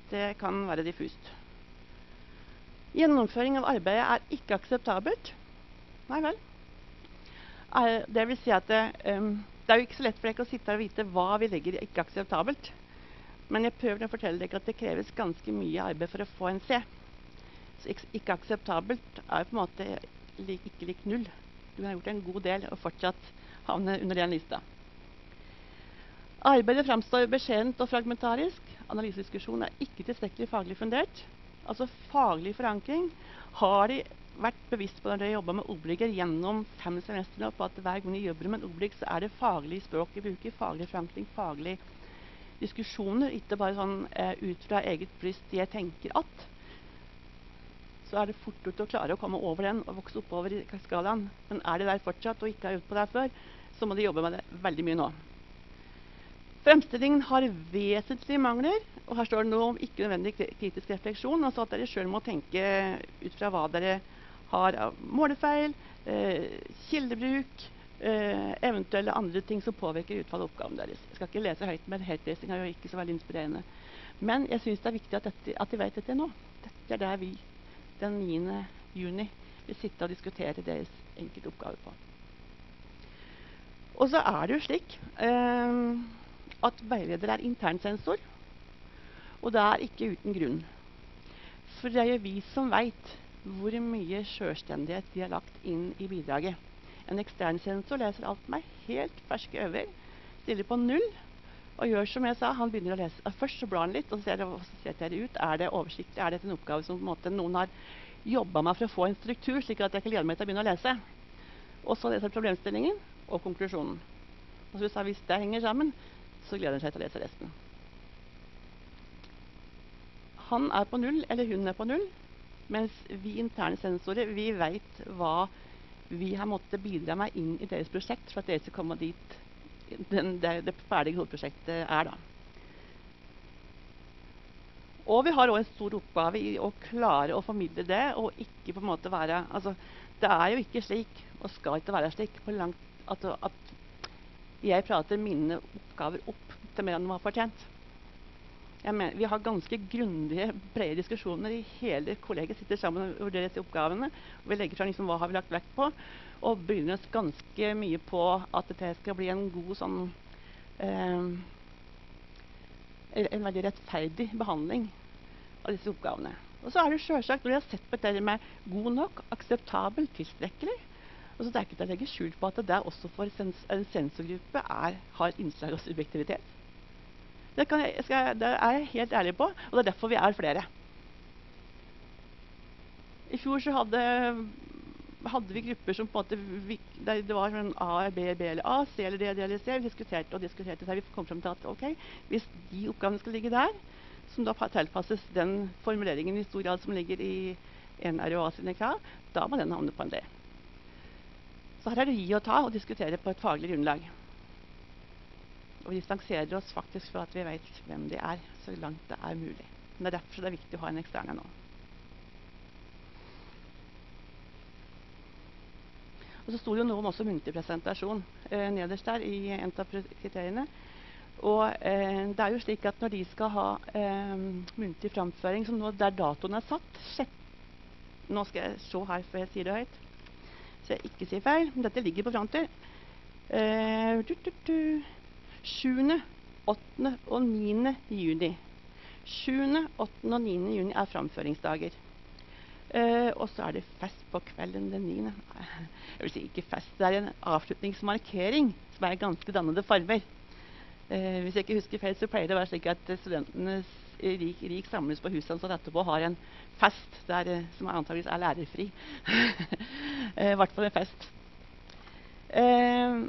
Speaker 1: det kan være diffust. Gjennomføring av arbeidet er ikke akseptabelt. Nei vel. Er, det vil si at det, um, det er jo ikke så lett for dere å sitte her og vite hva vi legger i ikke akseptabelt. Men jeg prøver å fortelle dere at det kreves ganske mye arbeid for å få en C. Så ikke, ikke akseptabelt er på en måte lik, ikke lik null. Du har gjort en god del og fortsatt havne under den lista. Arbeidet fremstår beskjedent og fragmentarisk. Analysediskusjon er ikke tilstrekkelig faglig fundert. Altså faglig forankring har de vært bevisst på når de jobber med ordblikker gjennom fem semester nå, på at hver gang de jobber med en ordblikk, så er det faglig språk i bruker, faglig forankring, faglig diskusjoner, ikke bare sånn eh, ut fra eget bryst jeg tenker at. Så er det fort ut å klare å komme over den og vokse oppover i skalaen. Men er det der fortsatt og ikke har gjort på det før, så må de jobbe med det veldig mye nå. Fremstillingen har vesentlige mangler, og her står det noe om ikke nødvendig kritisk refleksjon, altså at dere selv må tenke ut fra hva dere har av målefeil, eh, kildebruk, eh, eventuelle andre ting som påvirker utfallet av oppgaven deres. Jeg skal ikke lese høyt, men heltlesing er jo ikke så veldig inspirerende. Men jeg synes det er viktig at, dette, at de vet dette nå. Dette er der vi den niende juni vil sitte og diskutere deres enkelte oppgave på. Og så er det jo slik eh, at veileder er internsensor, og det er ikke uten grunn. For det er jo vi som vet hvor mye selvstendighet de har lagt inn i bidraget. En ekstern sensor leser alt med helt ferske øver, stiller på null, og gjør som jeg sa, han begynner å lese. Først så blar han litt, og så ser det, så ser det ut. Er det oversiktlig? Er det en oppgave som på en måte, noen har jobbet med for å få en struktur, slik at jeg kan glede meg til å begynne å lese? Og så leser problemstillingen og konklusjonen. Og så sa, hvis det henger sammen, så gleder han seg til å lese resten. Han er på null, eller hun er på null, mens vi interne sensorer, vi vet hva vi har måttet bidra med inn i deres prosjekt, for at dere skal komme dit den, det, det ferdige hovedprosjektet er da. Og vi har også en stor oppgave i å klare å formidle det, og ikke på en måte være, altså, det er jo ikke slik, og skal ikke være slik, på langt, at, at jeg prater mine oppgaver opp til mer enn de har fortjent. Jeg mener, vi har ganske grundige, brede diskusjoner i hele kollegiet, sitter sammen og vurderer disse oppgavene, og vi legger frem liksom, hva har vi lagt vekt på, og begynner oss ganske mye på at det skal bli en god sånn, eh, en veldig rettferdig behandling av disse oppgavene. Og så er det selvsagt, når vi har sett på dette med god nok, akseptabel, tilstrekkelig, og så det er ikke til å legge skjul på at det der også for sens en sensorgruppe er, har innslag av subjektivitet. Det, kan jeg, skal, det er jeg helt ærlig på, og det er derfor vi er flere. I fjor så hadde, hadde vi grupper som på en måte, det, det var sånn A, B, B eller A, C eller D, D eller C. Vi diskuterte og diskuterte, så vi kom frem til at ok, hvis de oppgavene skal ligge der, som da tilpasses den formuleringen i stor grad som ligger i N R og A sine krav, da må den havne på en D. Så her er det gi og ta og diskutere på et faglig grunnlag. Og vi distanserer oss faktisk for at vi vet hvem de er, så langt det er mulig. Men det er derfor det er viktig å ha en eksterne nå. Og så sto det jo noe om også muntlig presentasjon eh, nederst der i en av kriteriene. Og eh, det er jo slik at når de skal ha eh, muntlig framføring, som nå der datoen er satt, sjett, nå skal jeg se her før jeg sier det høyt, så jeg ikke sier feil, men dette ligger på fronter. Eh, du, du, du. sjuende, åttende og niende juni. sjuende, åttende og niende juni er framføringsdager. Uh, og så er det fest på kvelden den niende. Jeg vil si ikke fest, det er en avslutningsmarkering som er ganske dannede farver. Uh, hvis jeg ikke husker feil, så pleier det å være slik at studentene rik, rik samles på huset og etterpå har en fest der, uh, som antageligvis er lærerfri. I hvert fall en fest. Uh,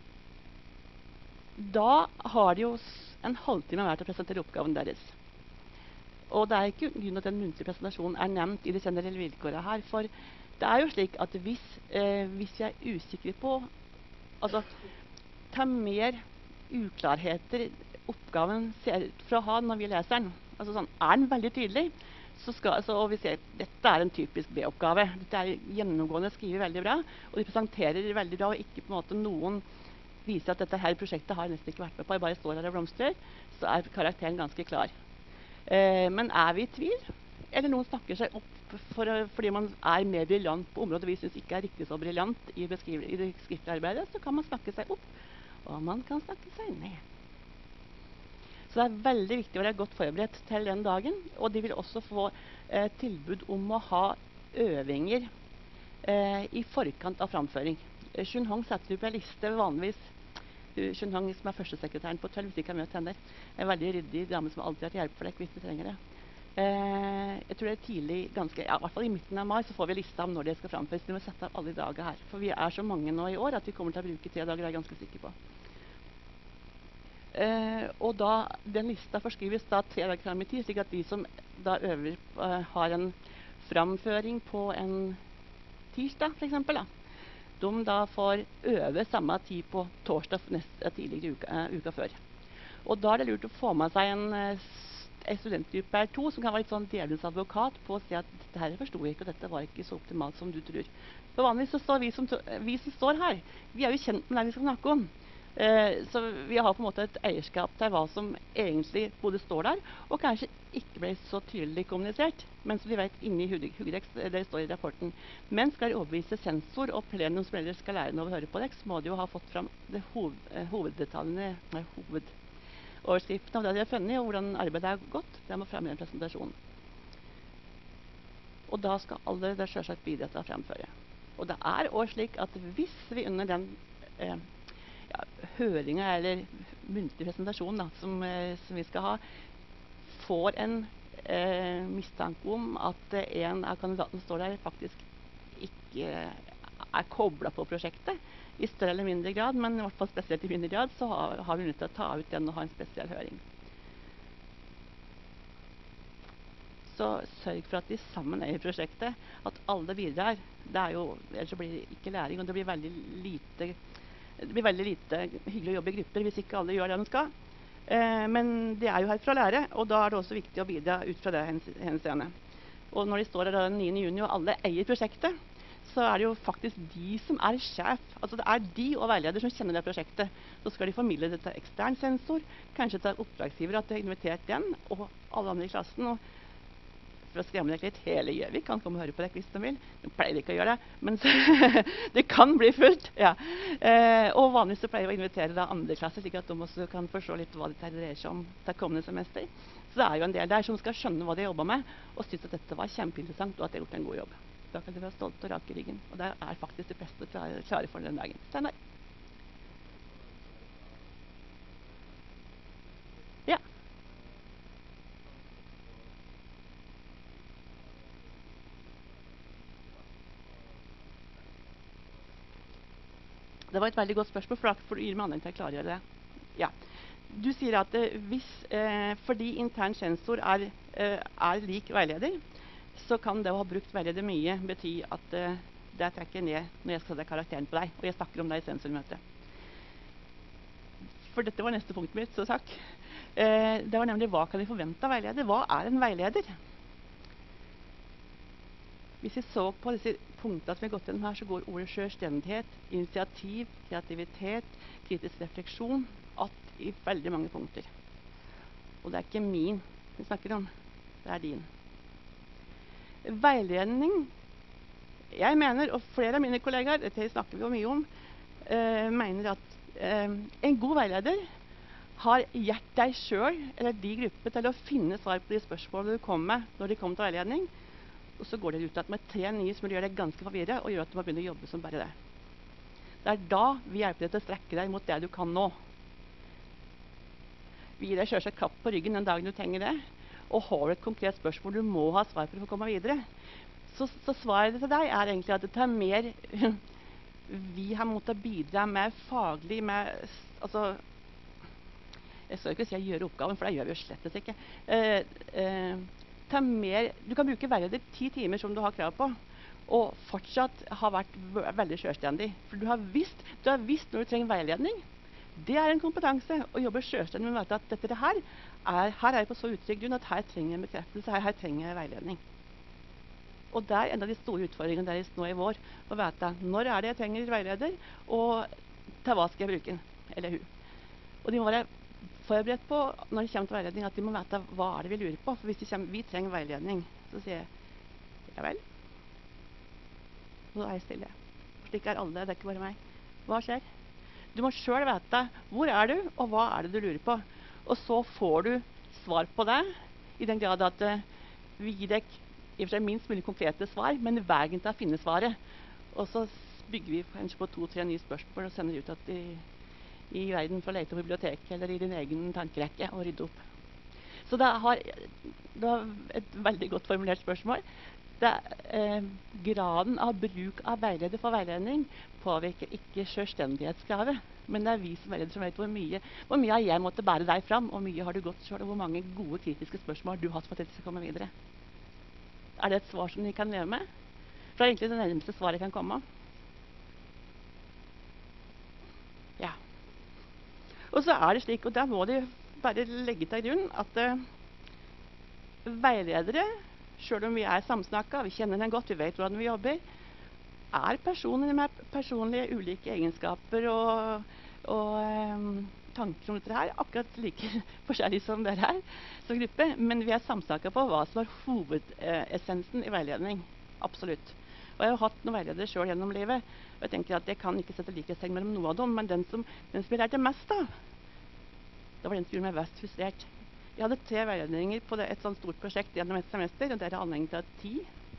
Speaker 1: Da har de jo en halvtime hver til å presentere oppgaven deres. Og det er ikke grunn til at den muntlige presentasjonen er nevnt i det generelle vilkåret her, for det er jo slik at hvis, eh, hvis jeg er usikker på, altså, ta mer uklarheter oppgaven ser ut for å ha når vi leser den, altså sånn, er den veldig tydelig, så skal, altså, og vi ser, dette er en typisk B-oppgave, dette er gjennomgående skriver veldig bra, og de presenterer veldig bra, og ikke på en måte noen viser at dette her prosjektet har nesten ikke vært med på, jeg bare står her og blomstrer, så er karakteren ganske klar. Eh, men er vi i tvil? Eller noen snakker seg opp for, fordi man er mer briljant på området vi synes ikke er riktig så briljant i, i det skriftlige arbeidet, så kan man snakke seg opp, og man kan snakke seg ned. Så det er veldig viktig å være godt forberedt til den dagen, og de vil også få eh, tilbud om å ha øvinger eh, i forkant av framføring. Shun Hong setter du på en liste vanligvis. Shun Hong, som er førstesekretæren på tolv, hvis ikke har møtt henne, er en veldig ryddig dame som alltid har til hjelp for deg hvis du trenger det. Eh, jeg tror det er tidlig, ganske, ja, i hvert fall i midten av mai, så får vi lista om når det skal framføres. Vi må sette av alle dager her, for vi er så mange nå i år at vi kommer til å bruke tre dager, det er jeg ganske sikker på. Eh, og da, den lista forskrives da tre dager frem i tid, slik at de som da øver, uh, har en framføring på en tirsdag, for eksempel, da, de da får øve samme tid på torsdag neste, tidligere uka, uh, uka før. Og da er det lurt å få med seg en, uh, en studentgruppe her to, som kan være litt sånn djevelens advokat på å si at dette her forstod jeg ikke, og dette var ikke så optimalt som du tror. For vanligvis så står vi som, vi som står her, vi er jo kjent med det vi skal snakke om. Uh, så vi har på en måte et eierskap til hva som egentlig både står der, og kanskje ikke ble så tydelig kommunisert, men som vi vet inni Hugdex, det står i rapporten. Men skal de overbevise sensor og plenum som ellers skal lære noe å høre på Dex, må de jo ha fått fram det hoved, uh, hoveddetaljene, nei, hovedoverskriften av det de har funnet, og hvordan arbeidet er gått. Det må fremme i en presentasjon. Og da skal alle det selvsagt bidra til å fremføre. Og det er også slik at hvis vi under den uh, Ja, høringa eller muntlig presentasjon da, som, eh, som vi skal ha, får en eh, mistanke om at eh, en av kandidatene står der faktisk ikke er koblet på prosjektet i større eller mindre grad, men i hvert fall spesielt i mindre grad, så har, har vi nødt til å ta ut den og ha en spesiell høring. Så sørg for at de sammen er i prosjektet, at alle bidrar. Det er jo, ellers så blir det ikke læring, og det blir veldig lite Det blir veldig lite hyggelig å jobbe i grupper hvis ikke alle gjør det de skal. Eh, men de er jo her for å lære, og da er det også viktig å bidra ut fra det henseende. Og når de står her den niende juni og alle eier prosjektet, så er det jo faktisk de som er sjef. Altså det er de og veileder som kjenner det prosjektet. Så skal de formidle det til ekstern sensor, kanskje til oppdragsgiver at de har invitert den, og alle andre i klassen. Og for å skremme deg litt, hele Gjøvik kan komme og høre på deg hvis de vil. De pleier ikke å gjøre det, men det kan bli fullt. Ja. Eh, og vanligvis så pleier vi å invitere da andre klasser, slik at de også kan forstå litt hva det dreier seg om til kommende semester. Så det er jo en del der som skal skjønne hva de jobber med, og synes at dette var kjempeinteressant, og at de har gjort en god jobb. Da kan de være stolt og rake ryggen, og det er faktisk det beste klare, klare for den dagen. Steinar. Ja. Det var et veldig godt spørsmål, for da får du gi meg anledning til å klargjøre det. Ja. Du sier at eh, hvis, eh, fordi intern sensor er, eh, er lik veileder, så kan det å ha brukt veileder mye bety at eh, det trekker ned når jeg skal sette karakteren på deg, og jeg snakker om deg i sensormøtet. For dette var neste punktet mitt, så takk. Eh, det var nemlig hva kan vi forvente av veileder? Hva er en veileder? Hvis vi så på disse punktene som vi har gått gjennom her, så går ordet selvstendighet, initiativ, kreativitet, kritisk refleksjon, att i veldig mange punkter. Og det er ikke min vi snakker om, det er din. Veiledning, jeg mener, og flere av mine kollegaer, dette snakker vi jo mye om, eh, mener at eh, en god veileder har gjort deg selv, eller de grupper, til å finne svar på de spørsmålene du kommer med når de kommer til veiledning. Og så går det ut med tre nye som gjør deg ganske forvirret, og gjør at du må begynne å jobbe som bare det. Det er da vi hjelper deg til å strekke deg mot det du kan nå. Vi gir deg selvsagt klapp på ryggen den dagen du trenger det, og har du et konkret spørsmål du må ha svar for å komme videre. Så, så svaret til deg er egentlig at det er mer vi har måttet bidra med faglig, med, altså, jeg skal ikke si jeg gjør oppgaven, for det gjør vi jo slett ikke. Eh, eh, Mer, du kan bruke veileder ti timer som du har krav på, og fortsatt ha vært veldig selvstendig. For du har visst, du har visst når du trenger veiledning. Det er en kompetanse å jobbe selvstendig med at dette her er, her er jeg på så utrygg grunn at her trenger jeg en bekreftelse, her, her trenger jeg veiledning. Og det er en av de store utfordringene deres nå i vår, å vite når er det jeg trenger veileder, og til hva skal jeg bruke den, eller hun. Og de må være forberedt på når det kommer til veiledning, at de må vite hva er det vi lurer på. For hvis de kommer, vi trenger veiledning, så sier jeg, ja vel. Og så er jeg stille. Slik er alle, det er ikke bare meg. Hva skjer? Du må selv vite hvor er du, og hva er det du lurer på. Og så får du svar på det, i den grad at uh, vi gir deg i og for seg minst mulig konkrete svar, men veien til å finne svaret. Og så bygger vi kanskje på to-tre nye spørsmål og sender ut at i, i verden for å lete på biblioteket eller i din egen tankerekke og rydde opp. Så det har, det har et veldig godt formulert spørsmål. Det, eh, graden av bruk av veileder for veiledning påvirker ikke selvstendighetskravet, men det er vi som veileder som vet hvor mye, hvor mye har jeg måtte bære deg fram, og mye har du gått selv, og hvor mange gode kritiske spørsmål du har hatt for at dette skal komme videre. Er det et svar som de kan leve med? For det er egentlig det nærmeste svaret kan komme. Ja. Og så er det slik, og der må de bare legge til grunn, at uh, veiledere, selv om vi er samsnakket, vi kjenner den godt, vi vet hvordan vi jobber, er personer med personlige ulike egenskaper og, og um, tanker om dette her, akkurat like forskjellig som dere her som gruppe, men vi er samsnakket på hva som er hovedessensen i veiledning. Absolutt. Og jeg har hatt noen veiledere selv gjennom livet, og jeg tenker at jeg kan ikke sette likhetstegn mellom noe av dem, men den som, den som jeg lærte mest av, det var den som gjorde meg mest frustrert. Jeg hadde tre veiledninger på det, et sånt stort prosjekt gjennom et semester, og det er anledning til ti.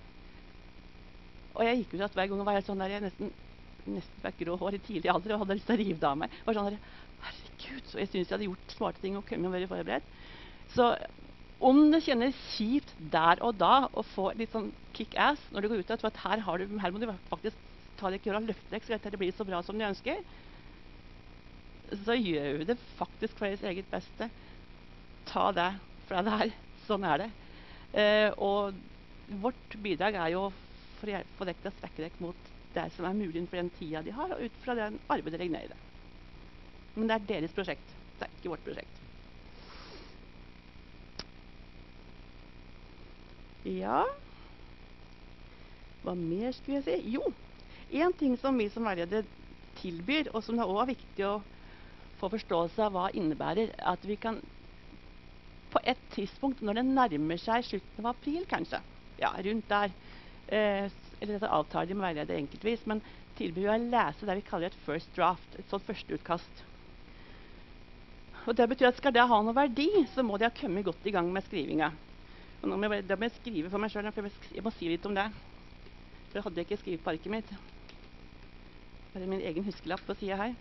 Speaker 1: Og jeg gikk ut at hver gang var jeg sånn der, jeg nesten, nesten fikk grå hår i tidlig alder, og hadde lyst til å rive det av meg. Og sånn der, herregud, så jeg synes jeg hadde gjort smarte ting og kommet og vært forberedt. Så om det kjennes kjipt der og da å få litt sånn kick-ass når du går ut, for at her, har du, her må du faktisk ta deg kjøret og løfte deg, så at det blir så bra som du ønsker, så gjør vi det faktisk for deres eget beste. Ta det fra det her. Sånn er det. Eh, og vårt bidrag er jo for å få deg til å strekke deg mot det som er mulig for den tida de har, og ut fra den arbeidet dere ned i det. Men det er deres prosjekt. Det er ikke vårt prosjekt. Ja. Hva mer skulle jeg si? Jo, en ting som vi som veileder tilbyr, og som det også er viktig å få forståelse av hva innebærer, at vi kan på et tidspunkt, når det nærmer seg slutten av april kanskje, ja, rundt der, eh, eller dette avtaler de med veileder enkeltvis, men tilbyr å lese det vi kaller et first draft, et sånt førsteutkast. Og det betyr at skal det ha noe verdi, så må de ha kommet godt i gang med skrivinga. Og nå må jeg, må jeg skrive for meg selv, for jeg må si litt om det. For jeg hadde ikke skrevet på arket mitt. Bare min egen huskelapp på siden her.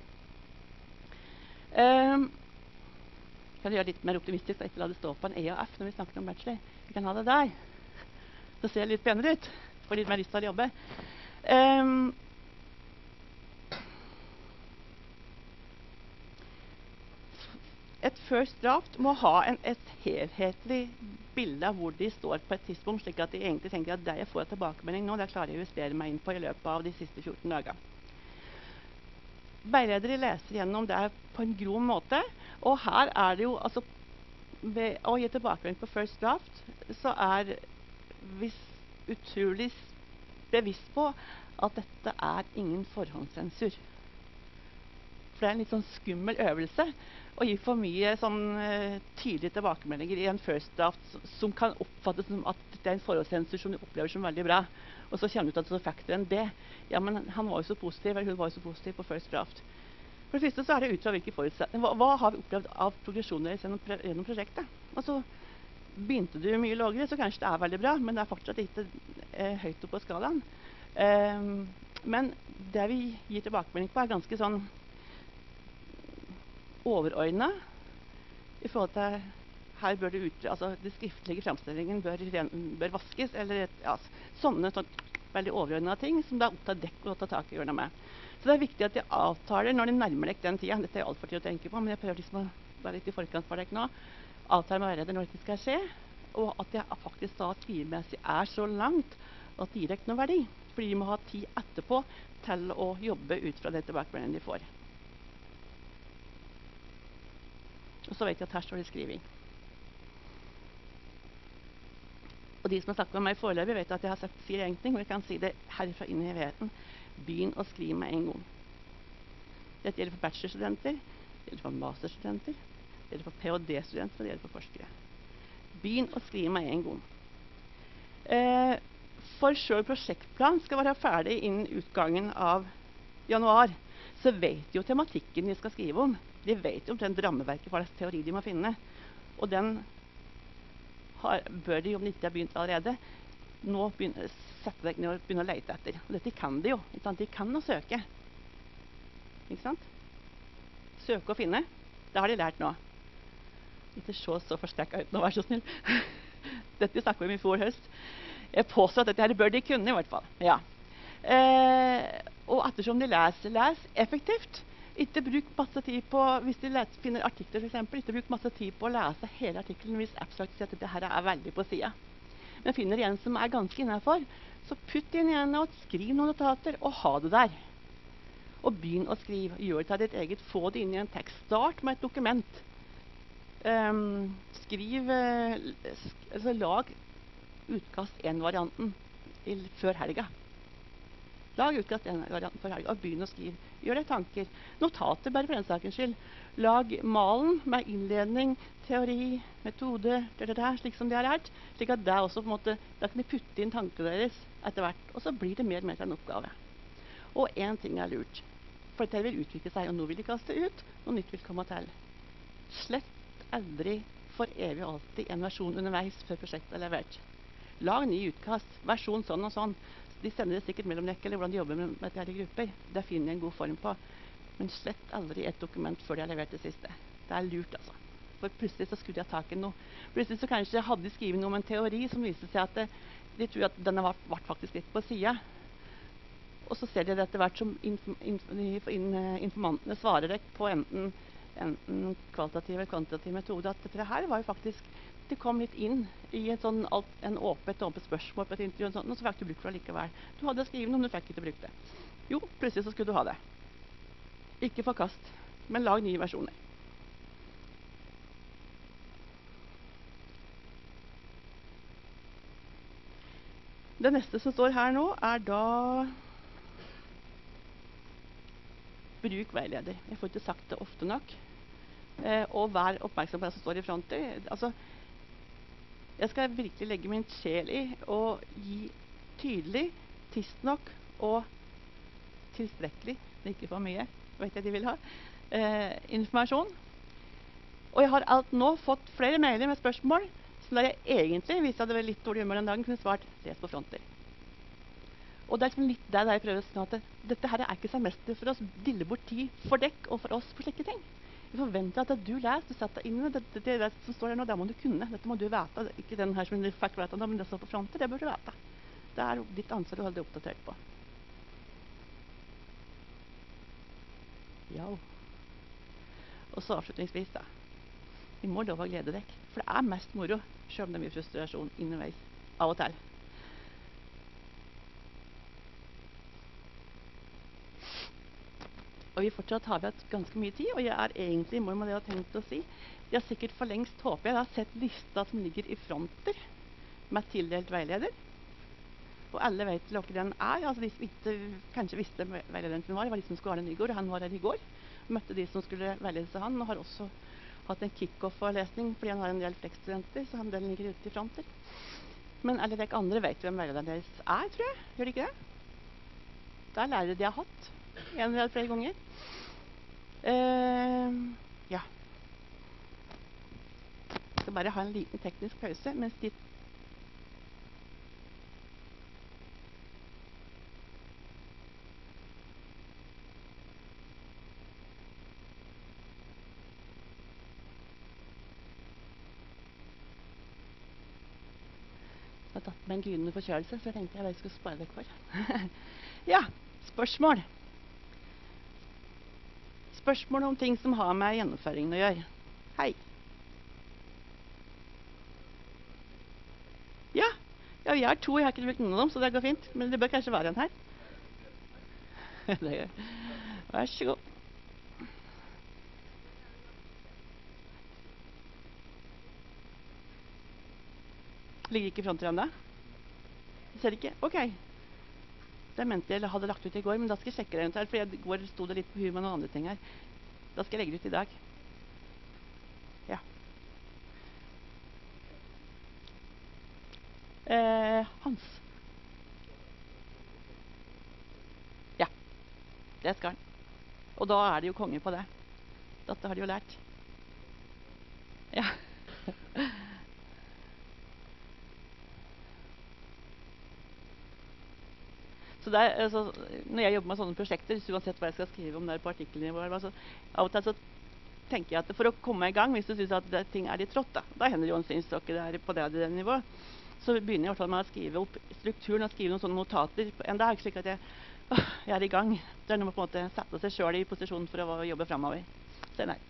Speaker 1: Um, kan du gjøre litt mer optimistisk, så ikke la det stå på en E og F når vi snakker om bachelor. Vi kan ha det der. Så ser det litt penere ut. Får litt mer lyst til å jobbe. Um, et first draft må ha en, et helhetlig bilde av hvor de står på et tidspunkt, slik at de egentlig tenker at det jeg får tilbakemelding nå, det klarer jeg å justere meg inn på i løpet av de siste fjorten dager. Veiledere leser gjennom det på en grov måte, og her er det jo, altså, ved å gi tilbakemelding på first draft, så er vi utrolig bevisst på at dette er ingen forhåndssensur. For det er en litt sånn skummel øvelse å gi for mye sånn uh, tydelige tilbakemeldinger i en first draft som kan oppfattes som at det er en forhåndssensur som du opplever som veldig bra. Og så kommer det ut at så fikk du en D. Ja, men han var jo så positiv, eller hun var jo så positiv på first draft. For det første så er det ut fra hvilke forutsetninger. Hva, hva har vi opplevd av progresjoner gjennom, gjennom prosjektet? Altså, begynte du mye lavere, så kanskje det er veldig bra, men det er fortsatt ikke eh, høyt opp på skalaen. Um, men det vi gir tilbakemelding på er ganske sånn overordnet i forhold til her bør det ut, altså det skriftlige fremstillingen bør, bør vaskes, eller et, ja, sånne sånn, veldig overordnede ting som det er opptatt dekk og ta tak i å gjøre noe med. Så det er viktig at de avtaler når de nærmer deg den tida. Dette er alt for tid å tenke på, men jeg prøver liksom å være litt i forkant for deg nå. Avtaler med veileder når dette skal skje, og at det faktisk da tidmessig er så langt at det gir deg noe verdi. Fordi de må ha tid etterpå til å jobbe ut fra det tilbakemeldingen de får. Og så vet jeg at her står det skriving. Og de som har snakket med meg foreløpig vet at jeg har sagt fire enkle ting, og jeg kan si det herfra inn i evigheten. Begynn å skrive med en gang. Dette gjelder for bachelorstudenter. det gjelder for masterstudenter, det gjelder for PhD-studenter, og det gjelder for forskere. Begynn å skrive med en gang. Eh, for selv prosjektplan skal være ferdig innen utgangen av januar, så vet de jo tematikken de skal skrive om. De vet jo omtrent rammeverket for hva teori de må finne. Og den har, bør de, om de ikke har begynt allerede, nå begynne, sette deg ned og begynne å lete etter. Og dette kan de jo. Ikke sant? De kan å søke. Ikke sant? Søke og finne. Det har de lært nå. Ikke se så forskrekket ut nå, vær så snill. Dette snakket vi om i fjor høst. Jeg påstår at dette her bør de kunne i hvert fall. Ja. Eh, og ettersom de leser, les effektivt. Ikke bruk masse tid på, hvis de leser, finner artikler for eksempel, ikke bruk masse tid på å lese hele artikkelen hvis abstrakt sier at dette her er veldig på siden. Men finner en som er ganske innenfor, så putt inn igjen og skriv noen notater og ha det der. Og begynn å skrive. Gjør det til ditt eget. Få det inn i en tekst. Start med et dokument. Um, skriv, sk altså lag utkast én-varianten før helga. Lag utkast én-varianten før helga og begynn å skrive. Gjør deg tanker. Notater bare for den sakens skyld. Lag malen med innledning, teori, metode, det, det, det, slik som de har lært. Slik at det også på en måte, da kan de putte inn tankene deres etter hvert. Og så blir det mer og mer til en oppgave. Og en ting er lurt. For dette vil utvikle seg, og nå vil de kaste ut, noe nytt vil komme til. Slett aldri for evig og alltid en versjon underveis før prosjektet er levert. Lag ny utkast, versjon sånn og sånn. De sender det sikkert mellom nekk, eller hvordan de jobber med, med dette i grupper. Det finner de en god form på. Men slett aldri et dokument før de har levert det siste. Det er lurt, altså. For plutselig så skulle de ha tak i noe. Plutselig så kanskje hadde de skrivet noe om en teori som viste seg at det, de tror at denne var, var faktisk litt på siden. Og så ser de det etter hvert som inf inf inf informantene svarer deg på enten, enten kvalitativ eller kvantitativ metode, at dette her var jo faktisk, det kom litt inn i en sånn alt, en åpent, åpent spørsmål på et intervju, og, sånt, og så fikk du bruk for det likevel. Du hadde skrevet noe, men du fikk ikke brukt det. Jo, plutselig så skulle du ha det. Ikke forkast, men lag nye versjoner. Det neste som står her nå, er da bruk veileder. Jeg får ikke sagt det ofte nok. Eh, og vær oppmerksom på det som står i fronter. Altså, jeg skal virkelig legge min sjel i og gi tydelig, tidsnok og tilstrekkelig, men ikke for mye, vet jeg de vil ha, eh, informasjon. Og jeg har alt nå fått flere mailer med spørsmål, som der jeg egentlig, hvis jeg hadde vært litt dårlig humør den dagen, kunne svart, les på fronter. Og det er liksom litt der jeg prøver å si at dette her er ikke semester for oss, dille bort tid for dekk og for oss for slike ting. Vi forventer at du leser, du setter deg inn i det, det, det, det som står der nå, det må du kunne. Dette må du vite. Ikke den her som du fikk vite, men det står på fronter, det bør du vite. Det er ditt ansvar å holde deg oppdatert på. Ja. Og så avslutningsvis da. Vi må lov å glede deg, for det er mest moro, selv om det er mye frustrasjon innenveis, av og til. Og vi fortsatt har vi hatt ganske mye tid, og jeg er egentlig i mål med det jeg har tenkt å si. Jeg har sikkert for lengst, håper jeg, da, sett lista som ligger i fronter med tildelt veileder. Og alle vet hva den er. Altså de som ikke, kanskje visste veilederen som var, det var de som skulle ha den i går, og han var her i går. Møtte de som skulle veilede seg han, og har også hatt en kick-off-lesning, fordi han har en del flekstudenter, så han den ligger ute i fronter. Men alle dere andre vet hvem veilederen deres er, tror jeg. Gjør de ikke det? Det er lærere de har hatt. En eller flere ganger. Uh, ja. Jeg skal bare ha en liten teknisk pause mens de Jeg har tatt med en gryende forkjølelse, så jeg tenkte jeg bare skulle spare deg for. Ja, spørsmål. Spørsmål om ting som har med gjennomføringen å gjøre. Hei. Ja, ja vi er to, jeg har ikke brukt noen av dem, så det går fint. Men det bør kanskje være en her. Det gjør. Vær så god. Ligger ikke i fronten ennå? Ser ikke? Ok. Det mente jeg hadde lagt ut i går, men da skal jeg sjekke det eventuelt, for i går sto det litt på huet med noen andre ting her. Da skal jeg legge det ut i dag. Ja. Eh, Hans. Ja, det skal han. Og da er det jo konge på det. Dette har de jo lært. Ja. Så det er, altså, når jeg jobber med sånne prosjekter, så uansett hva jeg skal skrive om det på artikkelnivå, altså, av og til så tenker jeg at for å komme i gang, hvis du synes at det, ting er litt trått, da, da hender det jo en synsdok det på det, det nivået, så begynner jeg i hvert fall med å skrive opp strukturen og skrive noen sånne notater en dag, slik at jeg, åh, jeg er i gang. Det er noe med på en måte sette seg selv i posisjon for å jobbe fremover. Se der.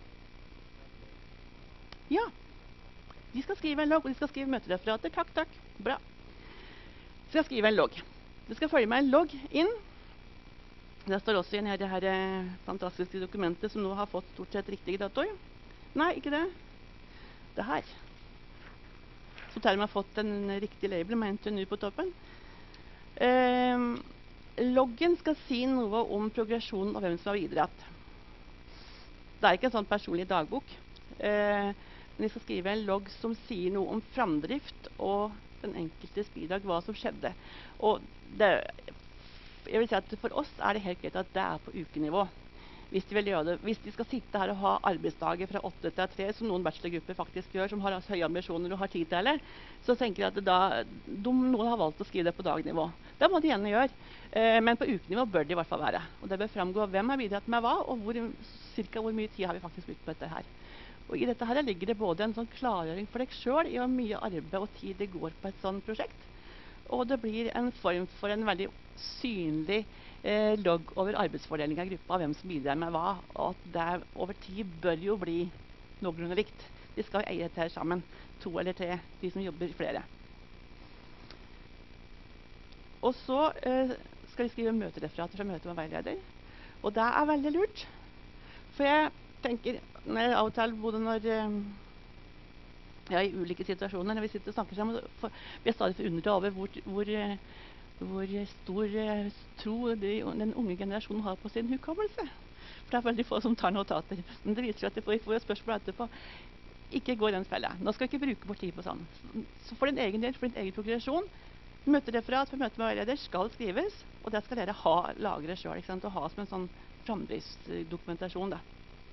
Speaker 1: Ja, de skal skrive en logg, og de skal skrive møtereferater. Takk, takk. Bra. De skal skrive en logg. Det skal følge med en logg inn. Det står også i det her eh, fantastiske dokumentet som nå har fått stort sett riktige datoer. Nei, ikke det. Det her. Så til og med har fått en riktig label med N T N U på toppen. Eh, loggen skal si noe om progresjonen og hvem som har bidratt. Det er ikke en sånn personlig dagbok. Eh, men jeg skal skrive en logg som sier noe om framdrift og den enkeltes bidrag, hva som skjedde. Og det, jeg vil si at for oss er det helt greit at det er på ukenivå. Hvis de, vil gjøre det, hvis de skal sitte her og ha arbeidsdager fra åtte til tre, som noen bachelorgrupper faktisk gjør, som har høye ambisjoner og har tid til det, så tenker jeg at da, de, noen har valgt å skrive det på dagnivå. Det må de gjerne gjøre, eh, men på ukenivå bør det i hvert fall være. Og det bør fremgå hvem har bidratt med hva, og hvor, cirka hvor mye tid har vi faktisk brukt på dette her. Og i dette her ligger det både en sånn klargjøring for deg selv i hvor mye arbeid og tid det går på et sånt prosjekt, og det blir en form for en veldig synlig eh, logg over arbeidsfordeling av gruppa, hvem som bidrar med hva, og at det over tid bør jo bli noenlunde likt. De skal jo eie dette her sammen, to eller tre, de som jobber flere. Og så eh, skal de skrive møtereferater fra møtet med veileder, og det er veldig lurt, for jeg tenker, når jeg av og til både når eh, ja, i ulike situasjoner, når vi sitter og snakker sammen, for, vi er stadig forundret over hvor, hvor, hvor stor eh, tro de, den unge generasjonen har på sin hukommelse. For det er veldig få som tar notater. Men det viser at vi får et spørsmål etterpå. Ikke gå i den fella. Nå skal vi ikke bruke vår tid på sånn. Så for din egen del, for din egen progresjon, møtereferat for møte med veileder skal skrives, og det skal dere ha lagre selv, ikke sant? Og ha som en sånn framdriftsdokumentasjon da.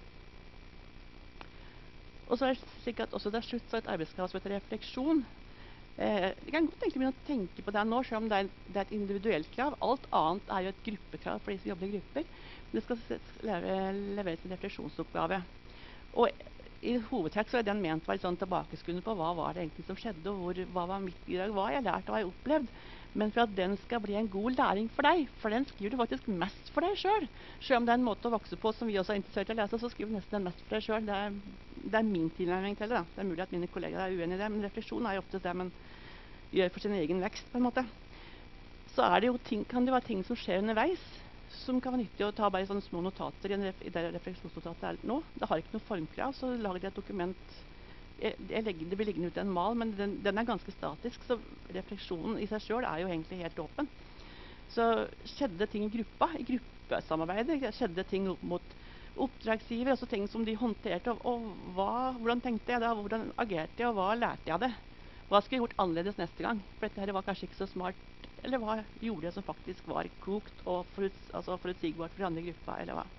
Speaker 1: Og så er det slik at også det er slutt for et arbeidskrav som heter refleksjon. Eh, jeg kan godt egentlig begynne å tenke på det nå, selv om det er, det er et individuelt krav. Alt annet er jo et gruppekrav for de som jobber i grupper. Men det skal leve, leveres en refleksjonsoppgave. Og i hovedtrekk så er den ment å være sånn tilbakeskuende på hva var det egentlig som skjedde, og hvor, hva var mitt bidrag, hva jeg har lært og hva jeg har opplevd. Men for at den skal bli en god læring for deg, for den skriver du faktisk mest for deg selv. Selv om det er en måte å vokse på som vi også er interessert i å lese, så skriver du nesten den mest for deg selv. Det er, det er min tilnærming til det. Da. Det er mulig at mine kolleger er uenige i det, men refleksjon er jo ofte det man gjør for sin egen vekst, på en måte. Så er det jo ting, kan det være ting som skjer underveis, som kan være nyttig å ta bare sånne små notater i, en ref, i det refleksjonsnotatet er nå. Det har ikke noe formkrav, så lager de et dokument. Jeg, jeg legger, det blir liggende ut en mal, men den, den er ganske statisk, så refleksjonen i seg selv er jo egentlig helt åpen. Så skjedde det ting i gruppa, i gruppesamarbeidet, skjedde det ting opp mot oppdragsgiver, altså ting som de håndterte, og, og hva, hvordan tenkte jeg da, hvordan agerte jeg, og hva lærte jeg det? Hva skulle jeg gjort annerledes neste gang? For dette her var kanskje ikke så smart, eller hva gjorde jeg som faktisk var klokt og foruts, altså forutsigbart for de andre gruppa, eller hva?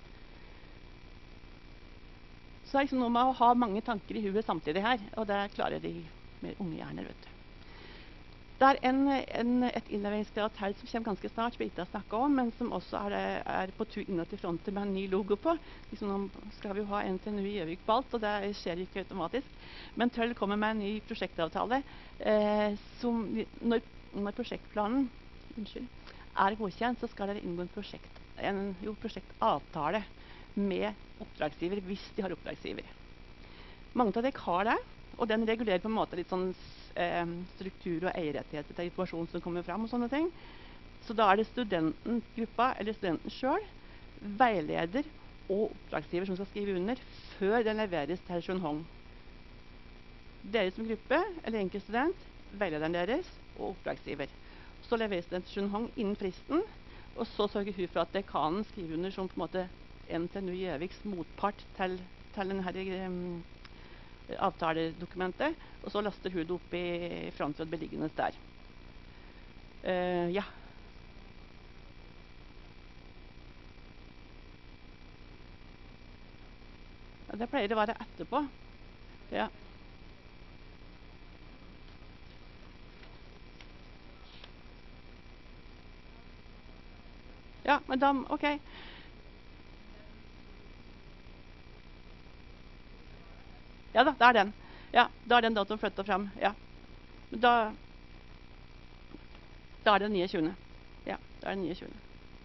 Speaker 1: Så det er liksom noe med å ha mange tanker i huet samtidig her, og det klarer de mer unge hjerner, vet du. Det er en, en, et innleveringsgrad her som kommer ganske snart, som vi ikke har snakket om, men som også er, er på tur innad til fronten med en ny logo på. Liksom nå skal vi jo ha N T N U i Gjøvik på alt, og det skjer ikke automatisk. Men Tøll kommer med en ny prosjektavtale, eh, som når, når prosjektplanen unnskyld, er godkjent, så skal dere inngå en, prosjekt, en jo, prosjektavtale med oppdragsgiver, hvis de har oppdragsgiver. Mange av dere har det, og den regulerer på en måte litt sånn eh, struktur og eierrettigheter til informasjon som kommer frem og sånne ting. Så da er det studenten, gruppa, eller studenten selv, veileder og oppdragsgiver som skal skrive under før den leveres til Shunhong. Dere som gruppe, eller enkeltstudent, veilederen deres og oppdragsgiver. Så leveres den til Shunhong innen fristen, og så sørger hun for at dekanen skriver under som på en måte N T N U Gjøviks motpart til, til denne um, avtaledokumentet, og så laster hun det opp i frontråd beliggende der. Uh, ja. ja. Det pleier å være etterpå. Ja. Ja, men da, ok. Ja da, det er den. Ja, da er den datoen flyttet frem. Ja. Da, da er det niogtjuende. Ja, da er det niogtjuende.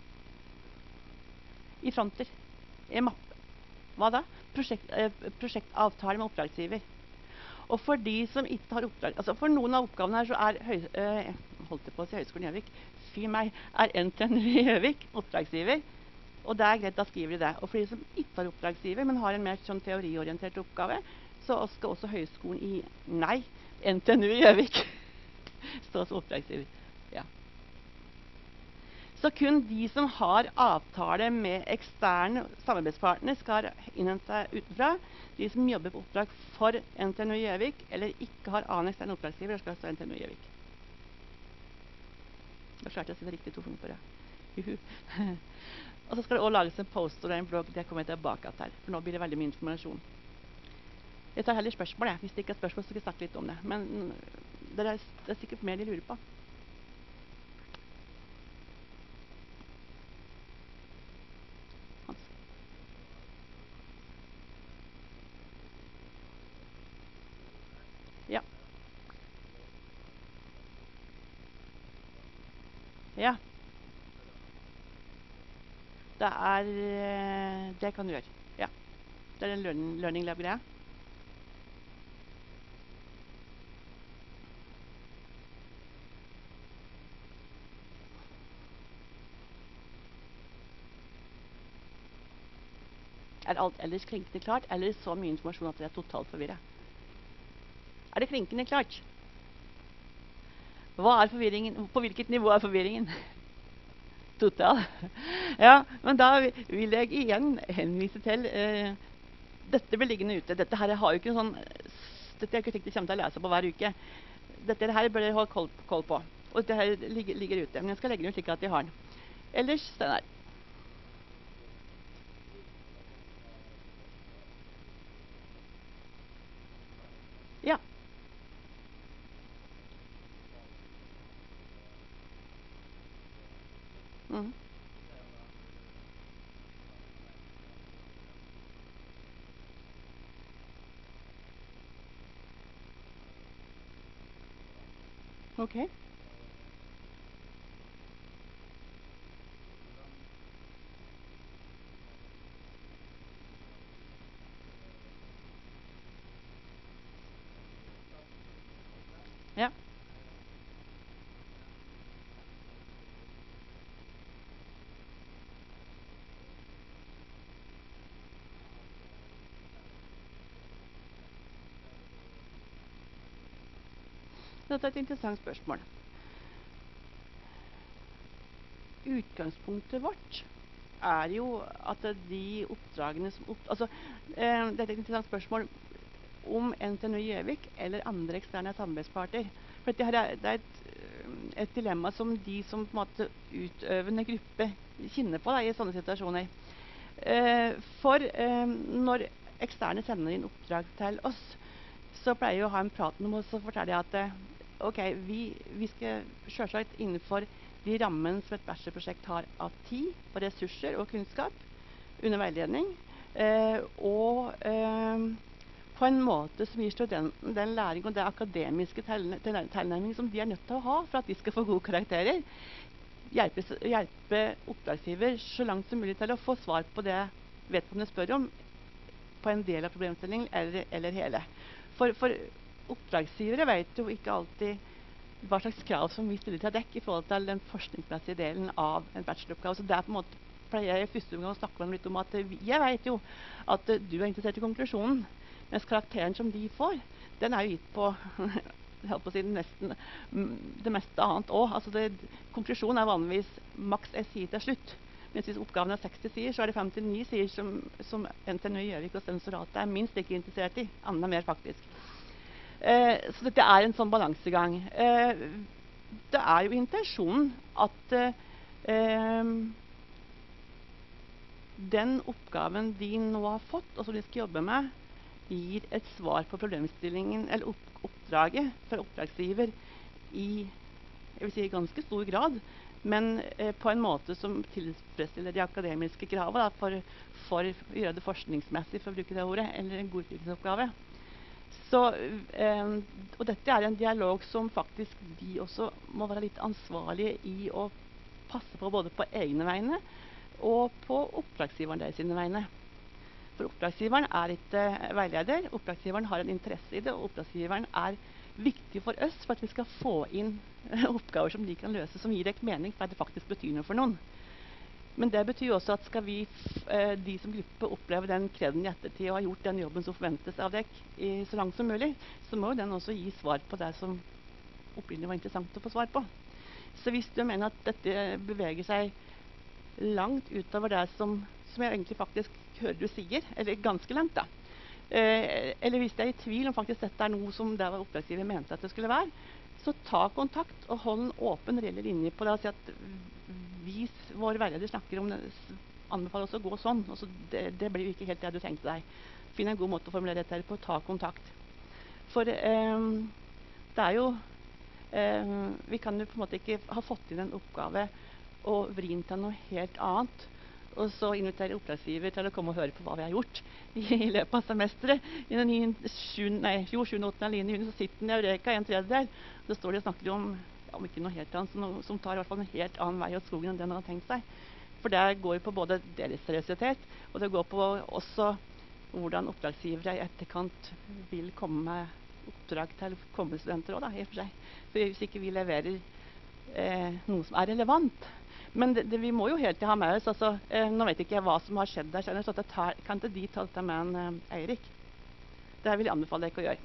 Speaker 1: I fronter. I mappe. Hva da? Prosjekt, eh, prosjektavtale med oppdragsgiver. Og for de som ikke har oppdrag, altså for noen av oppgavene her så er høy, eh, holdt det på å si Høgskolen Gjøvik, fy meg, er N T N U Gjøvik oppdragsgiver. Og det er greit, da skriver de det. Og for de som ikke har oppdragsgiver, men har en mer sånn teoriorientert oppgave, så skal også høyskolen i, nei, N T N U Gjøvik stå som oppdragsgiver. Ja. Så kun de som har avtale med eksterne samarbeidspartnere skal innhente seg utenfra. De som jobber på oppdrag for N T N U Gjøvik, eller ikke har annen ekstern oppdragsgiver, skal stå N T N U Gjøvik. Da klarte jeg å si det riktig to ganger på det. Juhu. Og så skal det også lages en post og en blogg. Det kommer jeg tilbake til, for nå blir det veldig mye informasjon. Jeg tar heller spørsmål, jeg. Hvis det ikke er spørsmål, så skal jeg snakke litt om det. Men det er, det er sikkert mer de lurer på. Hans. Ja. Ja. Det er, det kan du gjøre. Ja. Det er en learning, learning lab-greie. Er alt ellers klinkende klart, eller så mye informasjon at det er totalt forvirret? Er det klinkende klart? Hva er forvirringen? På hvilket nivå er forvirringen? Total. Ja, men da vil jeg igjen henvise til eh, dette blir liggende ute. Dette her har jo ikke sånn, dette er ikke ting de kommer til å lese på hver uke. Dette her bør dere ha koll, koll på. Og dette her ligger, ligger ute. Men jeg skal legge den ut slik at de har den. Ellers, den her. Ja. Mm. Ok. Ja. Dette er et interessant spørsmål. Utgangspunktet vårt er jo at de oppdragene som opp, altså, eh, det er et interessant spørsmål om N T N U Gjøvik eller andre eksterne samarbeidsparter. For det, er, det er et, et dilemma som de som på en måte utøvende gruppe kjenner på da, i sånne situasjoner. Eh, for eh, når eksterne sender inn oppdrag til oss, så pleier jeg å ha en prat om oss og fortelle at ok, vi, vi skal selvsagt innenfor de rammene som et bachelorprosjekt har av tid og ressurser og kunnskap under veiledning, eh, og eh, på en måte som gir studenten den læring og det akademiske tilnærming som de er nødt til å ha for at de skal få gode karakterer, hjelpe, hjelpe oppdragsgiver så langt som mulig til å få svar på det vedkommende spør om på en del av problemstillingen eller, eller hele. For, for oppdragsgivere vet jo ikke alltid hva slags krav som vi stiller til dekk i forhold til den forskningsmessige delen av en bacheloroppgave. Så det er på en måte, pleier jeg i første omgang å snakke med dem litt om at jeg vet jo at du er interessert i konklusjonen, mens karakteren som de får, den er jo gitt på, jeg holdt på å si nesten det meste annet også. Altså det, konklusjonen er vanligvis maks jeg sier til slutt. Mens hvis oppgaven er seksti sider, så er det femtini sider som, som N T N U Gjøvik og sensoratet er minst ikke interessert i. Enda mer, faktisk. Eh, så dette er en sånn balansegang. Eh, det er jo intensjonen at eh, den oppgaven de nå har fått, og som de skal jobbe med, gir et svar på problemstillingen, eller opp, oppdraget for oppdragsgiver i, jeg vil si, i ganske stor grad, men eh, på en måte som tilfredsstiller de akademiske kravene da, for, for å gjøre det forskningsmessig, for å bruke det ordet, eller en godkjennelsesoppgave. Så, eh, og dette er en dialog som faktisk de også må være litt ansvarlige i å passe på, både på egne vegne og på oppdragsgiveren deres sine vegne. For oppdragsgiveren er ikke veileder, oppdragsgiveren har en interesse i det, og oppdragsgiveren er viktig for oss for at vi skal få inn oppgaver som de kan løse, som gir deg mening, for at det faktisk betyr noe for noen. Men det betyr også at skal vi, eh, de som gruppe, oppleve den kreden i ettertid og ha gjort den jobben som forventes av deg i, så langt som mulig, så må den også gi svar på det som opprinnelig var interessant å få svar på. Så hvis du mener at dette beveger seg langt utover det som, som jeg egentlig faktisk hører du sier, eller ganske langt da, eh, eller hvis det er i tvil om faktisk dette er noe som det var oppdragsgiver mente at det skulle være, så ta kontakt og hold en åpen reell linje på det og si at hvis vår veileder snakker om det, anbefaler oss å gå sånn, og så det, det blir jo ikke helt det du tenkte deg. Finn en god måte å formulere dette på, ta kontakt. For eh, det er jo, eh, vi kan jo på en måte ikke ha fått inn en oppgave og vri den til noe helt annet, og så invitere oppdragsgiver til å komme og høre på hva vi har gjort i, i løpet av semesteret. I den sjuende, åttende eller niende juni så sitter den i Eureka en tredjedel. Så står de og snakker om, om ikke noe helt annet, som, som tar i hvert fall en helt annen vei av skogen enn den han har tenkt seg. For det går på både deres seriøsitet, og det går på også hvordan oppdragsgivere i etterkant vil komme med oppdrag til kommende studenter også, da, i og for seg. For hvis ikke vi leverer eh, noe som er relevant. Men det, det, vi må jo helt til ha med oss, altså, eh, nå vet ikke jeg hva som har skjedd der, så jeg tar, kan ikke de ta dette med en eh, Eirik? Det vil jeg anbefale deg ikke å gjøre.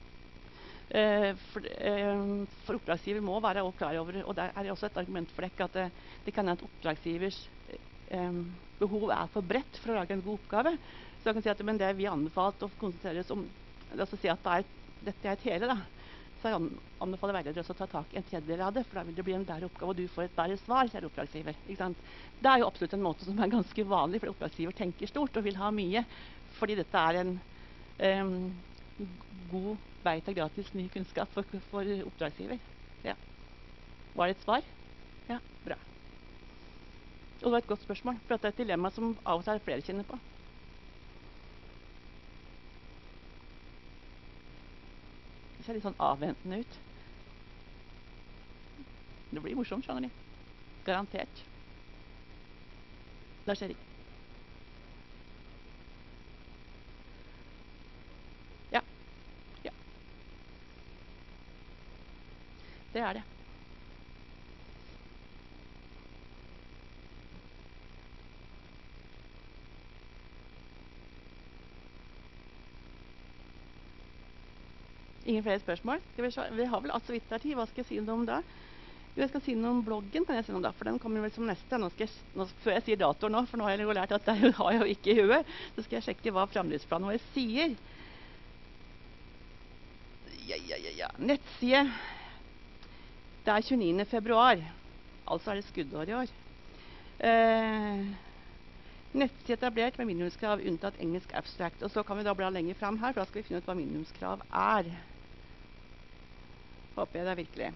Speaker 1: Eh, for, eh, for oppdragsgiver må være klar over, og det er også et argument for deg, at det, det kan være at oppdragsgivers eh, behov er for bredt for å lage en god oppgave. Så jeg kan si at men det vi har anbefalt å konsentrere oss om, la oss si at det er, dette er et hele da, så jeg anbefaler veileder også å ta tak i en tredjedel av det, for da vil det bli en bedre oppgave, og du får et bedre svar, kjære oppdragsgiver. Ikke sant? Det er jo absolutt en måte som er ganske vanlig, for oppdragsgiver tenker stort og vil ha mye, fordi dette er en um, god vei til gratis ny kunnskap for, for oppdragsgiver. Ja. Var det et svar? Ja, bra. Og det var et godt spørsmål, for det er et dilemma som av og til flere kjenner på. Det ser litt sånn avventende ut. Det blir morsomt, skjønner de. Garantert. Lars Erik. Ja. Ja. Det er det. Ingen flere spørsmål? Skal vi, se? Vi har vel alt så vidt der tid. Hva skal jeg si noe om da? Jo, jeg skal si noe om bloggen, kan jeg si noe om da, for den kommer vel som neste. Nå skal jeg, nå, før jeg sier datoer nå, for nå har jeg jo lært at det har jeg jo ikke i huet, så skal jeg sjekke hva fremdriftsplanen vår sier. Ja, ja, ja, ja. Nettside. Det er tjueniende februar. Altså er det skuddår i år. Eh, nettside etablert med minimumskrav unntatt engelsk abstract. Og så kan vi da bla lenger frem her, for da skal vi finne ut hva minimumskrav er. Håper jeg det er virkelig.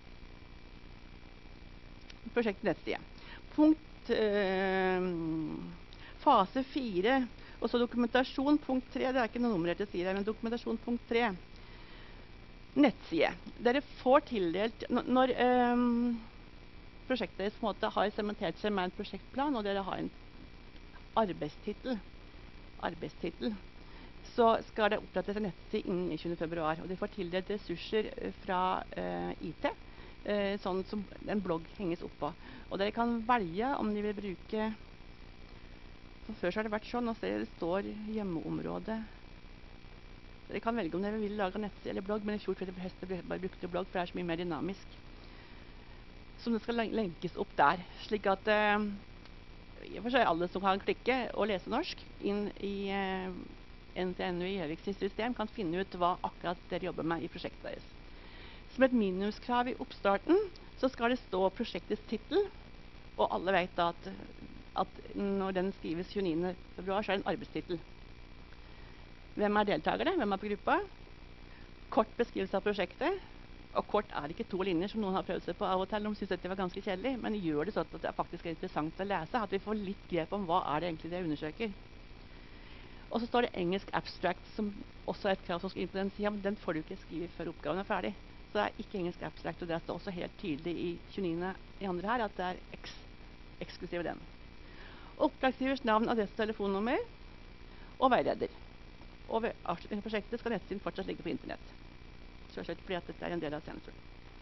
Speaker 1: Prosjekt nettside. Punkt øh, fase fire, og så dokumentasjon punkt tre. Det er ikke noe nummererte sider, men dokumentasjon punkt tre. Nettside. Dere får tildelt når øh, prosjektet deres på en måte har sementert seg med en prosjektplan, og dere har en arbeidstitel, arbeidstitel, så skal det opprettes en nettside innen tjuende februar, og de får tildelt ressurser fra uh, I T, uh, sånn som en blogg henges opp på. Og dere kan velge om de vil bruke, for før så har det vært sånn, og så det står hjemmeområdet. Dere kan velge om dere vil lage nettside eller blogg, men i fjor tror jeg det bare brukte blogg, for det er så mye mer dynamisk. Som det skal lenkes opp der, slik at uh, i og for seg alle som kan klikke og lese norsk inn i eh, N T N U i Gjøvik sitt system, kan finne ut hva akkurat dere jobber med i prosjektet deres. Som et minimumskrav i oppstarten så skal det stå prosjektets titel, og alle vet da at, at når den skrives tjueniende februar, så er det en arbeidstitel. Hvem er deltakere? Hvem er på gruppa? Kort beskrivelse av prosjektet. Og kort er ikke to linjer, som noen har prøvd seg på av og til. De synes at det var ganske kjedelig, men gjør det sånn at det faktisk er interessant å lese, at vi får litt grep om hva er det egentlig det undersøker. Og så står det engelsk abstract, som også er et krav som skal inn på den siden, men den får du ikke skrive før oppgaven er ferdig. Så det er ikke engelsk abstract, og det står også helt tydelig i tjueniende i andre her, at det er eks eksklusive den. Oppdragsgivers navn, adresse, telefonnummer og veileder. Og ved avslutning av prosjektet skal nettsiden fortsatt ligge på internett. Selvsagt fordi at dette er en del av sensoren.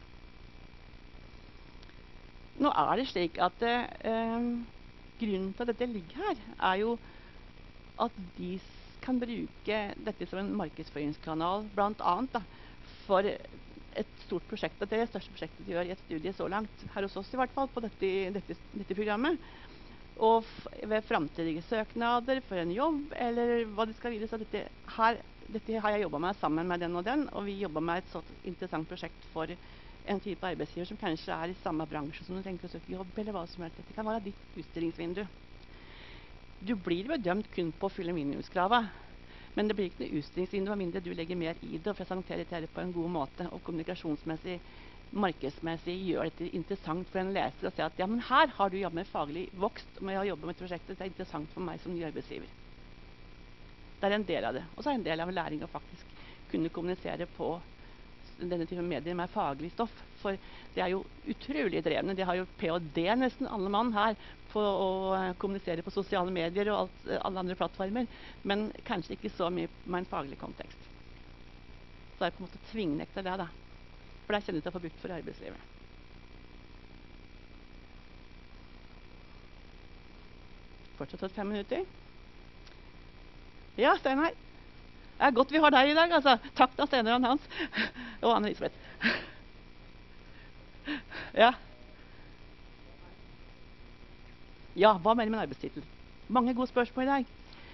Speaker 1: Nå er det slik at eh, grunnen til at dette ligger her, er jo at de kan bruke dette som en markedsføringskanal, blant annet da, for et stort prosjekt. Det er det største prosjektet de gjør i et studie så langt, her hos oss i hvert fall, på dette, dette, dette programmet. Og f ved fremtidige søknader for en jobb, eller hva det skal videre, så dette, her, dette har jeg jobbet med sammen med den og den, og vi jobber med et sånt interessant prosjekt for en type arbeidsgiver som kanskje er i samme bransje som du tenker å søke jobb, eller hva som helst. Dette kan være ditt utstillingsvindu. Du blir bedømt kun på å fylle minimumskravet, men det blir ikke noe utstillingsvindu med mindre du legger mer i det og presenterer det på en god måte, og kommunikasjonsmessig, markedsmessig gjør dette interessant for en leser å se at ja, men her har du jobbet med faglig vokst med å jobbe med prosjektet, det er interessant for meg som ny arbeidsgiver. Det er en del av det. Og så er en del av læring å faktisk kunne kommunisere på denne typen medier med faglig stoff, for det er jo utrolig drevne. De har jo P H D nesten alle mann her på å kommunisere på sosiale medier og alt, alle andre plattformer, men kanskje ikke så mye med en faglig kontekst. Så er det på en måte tvingnekt av det da, for det er kjennet til å få brukt for arbeidslivet. Fortsatt fem minutter. Ja, Steinar. Det er godt vi har deg i dag, altså. Takk da, Steinar og Hans. Og Anne Elisabeth. Ja. Ja, hva mener du med en arbeidstitel? Mange gode spørsmål i dag.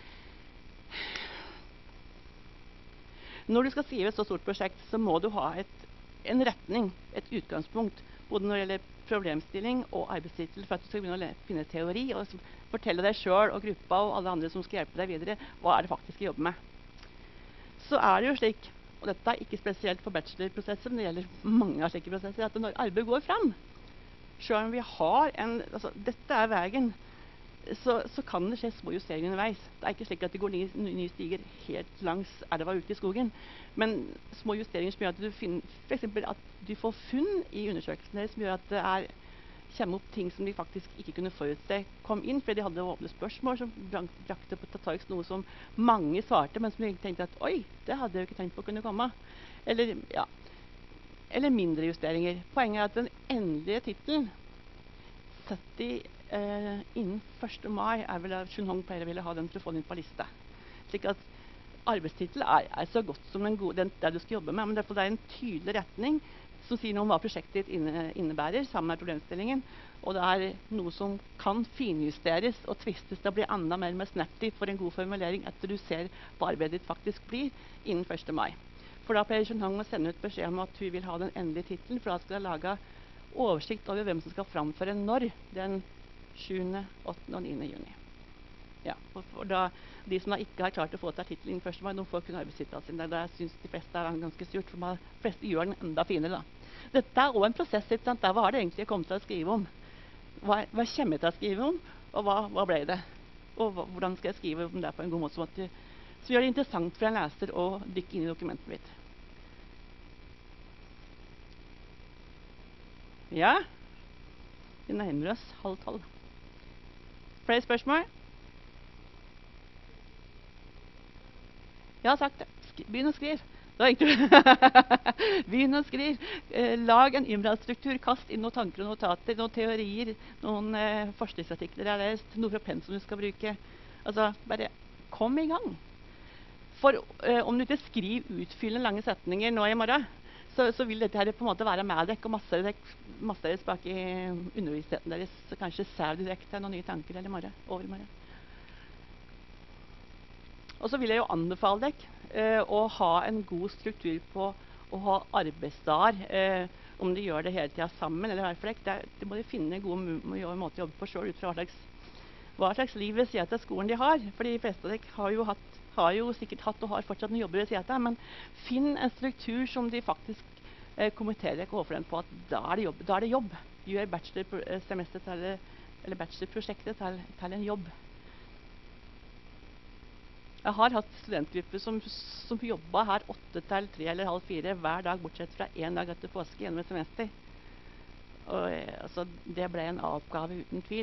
Speaker 1: Når du skal skrive et så stort prosjekt, så må du ha et, en retning, et utgangspunkt, både når det gjelder problemstilling og arbeidstitel, for at du skal begynne å finne teori, og fortelle deg selv og gruppa og alle andre som skal hjelpe deg videre, hva er det faktisk å jobbe med. Så er det jo slik, og dette er ikke spesielt for bachelorprosesser, men det gjelder mange av slike prosesser, at når arbeidet går frem, selv om vi har en, altså dette er veien, så, så kan det skje små justeringer underveis. Det er ikke slik at det går nye, nye stiger helt langs elva ute i skogen, men små justeringer som gjør at du finner, for eksempel at du får funn i undersøkelsen som gjør at det er, kommer opp ting som de faktisk ikke kunne forutse kom inn, fordi de hadde åpne spørsmål som brakte på Tatarix noe som mange svarte, men som de tenkte at oi, det hadde jeg jo ikke tenkt på å kunne komme. Eller, ja, eller mindre justeringer. Poenget er at den endelige titelen sytti eh, innen første mai er vel at Chun Hong pleier å ville ha den for å få den på liste. Slik at arbeidstitel er, er så godt som den gode, den, der du skal jobbe med, men derfor det er en tydelig retning som sier noe om hva prosjektet ditt inne, innebærer, sammen med problemstillingen. Og det er noe som kan finjusteres og tvistes til å bli enda mer med snappy for en god formulering etter du ser hva arbeidet ditt faktisk blir innen første mai. For da pleier Chun Hong å sende ut beskjed om at hun vil ha den endelige titelen, for da skal jeg lage oversikt over hvem som skal framføre når den sjuende, åttende og niende juni. Ja, for, for da, de som da ikke har klart å få til titelen innen første mai, de får kun arbeidstittelen sin. Det synes de fleste er ganske surt, for de fleste gjør den enda finere da. Dette er også en prosess, ikke sant? Hva er det egentlig jeg kom til å skrive om? Hva, hva kommer jeg til å skrive om? Og hva, hva ble det? Og hva, hvordan skal jeg skrive om det på en god måte, som, at du, som gjør det interessant for en leser å dykke inn i dokumentet mitt. Ja, vi nærmer oss halv tolv. Flere spørsmål? Jeg har sagt det. Sk begynn å skrive. Begynn å skrive. Eh, lag en infrastruktur, kast inn noen tanker og notater, noen teorier, noen eh, forskningsartikler jeg har lest, noe fra pensum du skal bruke. Altså, bare kom i gang. For eh, om du ikke skriver utfyllende lange setninger nå i morgen, så, så vil dette her på en måte være med dere og masse dere, masse deres bak i undervisningen deres, så kanskje ser du direkte noen nye tanker eller morgen, over i morgen. Og så vil jeg jo anbefale dere eh, å ha en god struktur på å ha arbeidsdager, eh, om de gjør det hele tiden sammen, eller hver for dere. Det, det må de finne gode måter å jobbe på selv, ut fra hva slags, hva slags liv ved siden av skolen de har. For de fleste av dere har jo, hatt, har jo sikkert hatt og har fortsatt noen jobber ved siden av, men finn en struktur som de faktisk eh, kommenterer dere overfor den på at da er det jobb. Da er det jobb. Gjør bachelorsemesteret til, eller bachelorprosjektet til, til en jobb. Jeg har hatt studentgrupper som, som jobbet her åtte til tre eller halv fire hver dag, bortsett fra en dag etter påske gjennom et semester. Og, altså, det ble en oppgave uten tvil.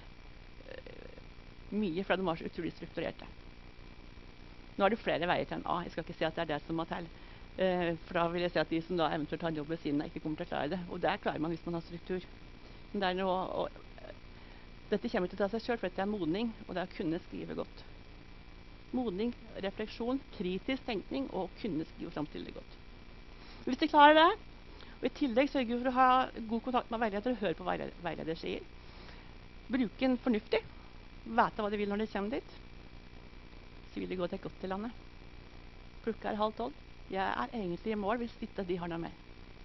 Speaker 1: Mye fordi de var så utrolig strukturerte. Nå er det flere veier til en A. Jeg skal ikke si at det er det som må til. Uh, for da vil jeg si at de som da eventuelt har en jobb ved siden av, ikke kommer til å klare det. Og det klarer man hvis man har struktur. Men det er noe, og, dette kommer til å ta seg selv, for dette er modning, og det er å kunne skrive godt. Modning, refleksjon, kritisk tenkning og kunne skrive frem til det godt. Hvis de klarer det, og i tillegg sørger for å ha god kontakt med veileder og høre på hva veileder sier, bruke den fornuftig, vite hva de vil når de kommer dit, så vil de gå til godt til landet. Klokka er halv tolv. Jeg er egentlig i mål hvis ikke de har noe mer.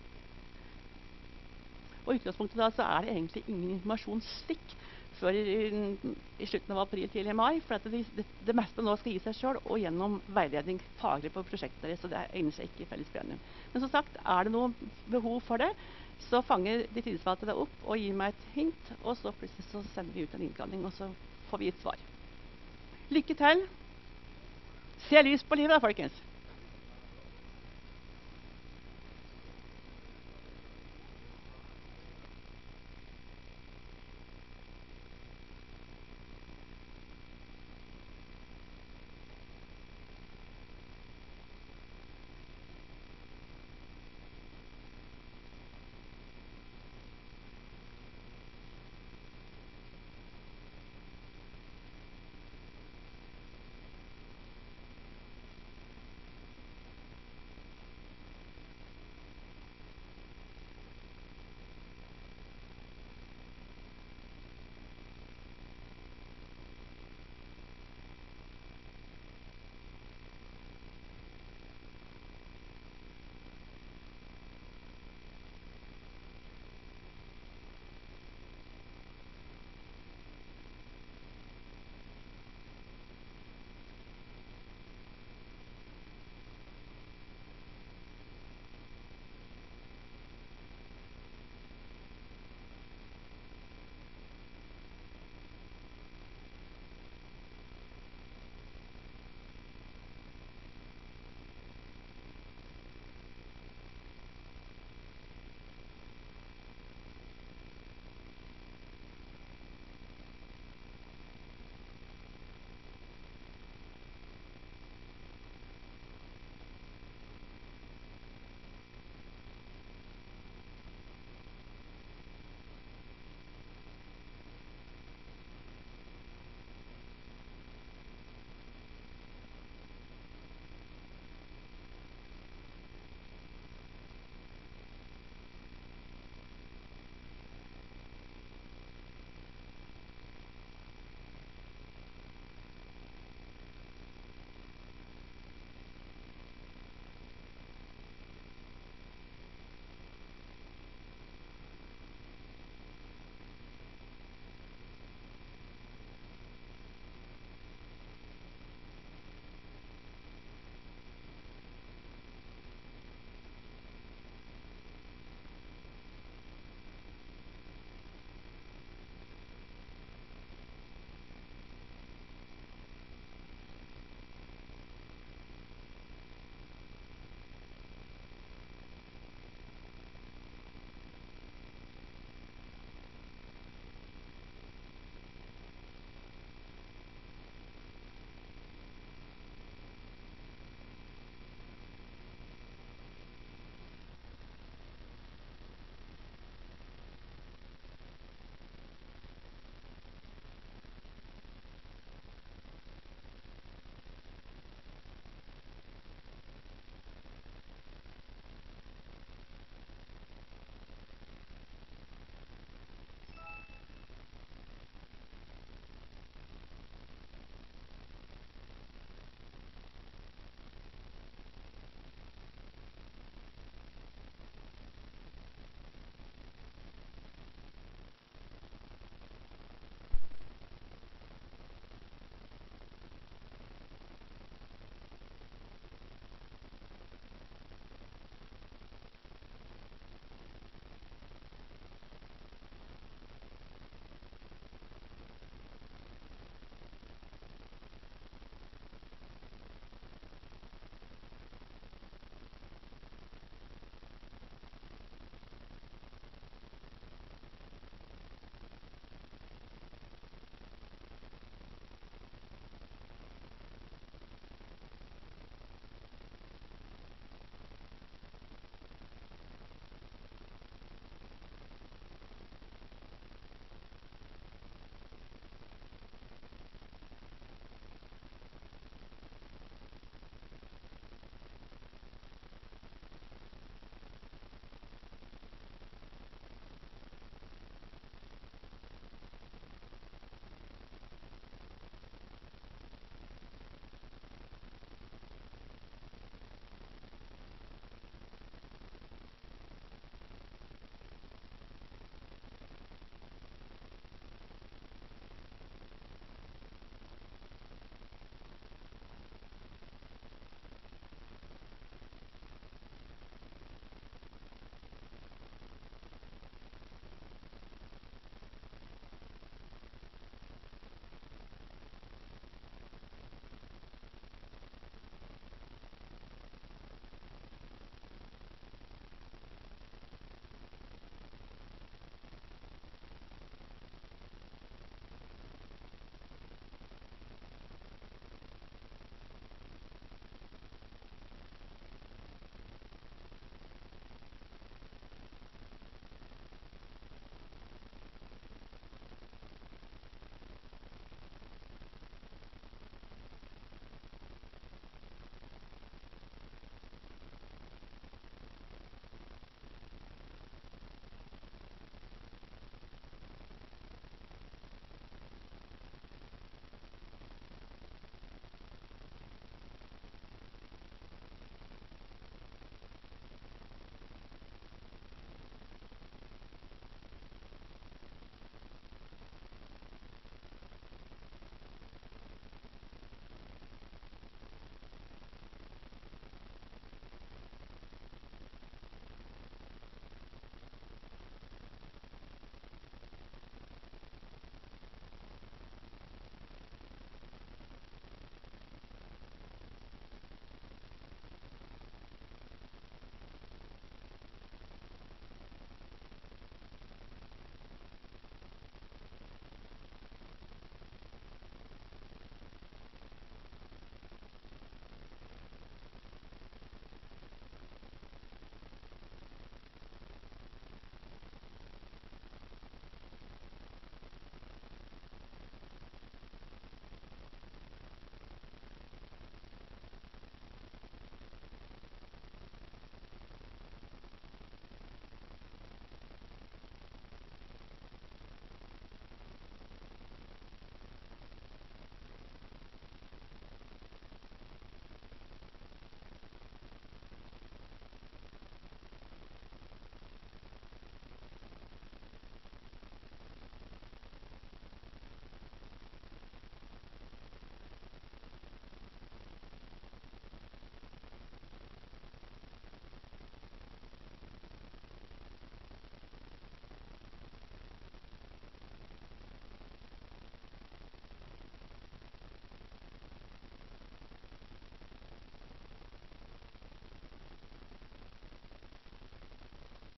Speaker 1: Og i utgangspunktet da så er det egentlig ingen informasjonsstikk før i, i slutten av april til i mai, for at det, det, det meste nå skal gi seg selv og gjennom veiledning faglig på prosjektet deres, så det egner seg ikke i fellesprøven. Men som sagt, er det noe behov for det, så fanger de tillitsvalgte det opp og gir meg et hint, og så plutselig så sender vi ut en innkalling, og så får vi et svar. Lykke til! Se lys på livet da, folkens!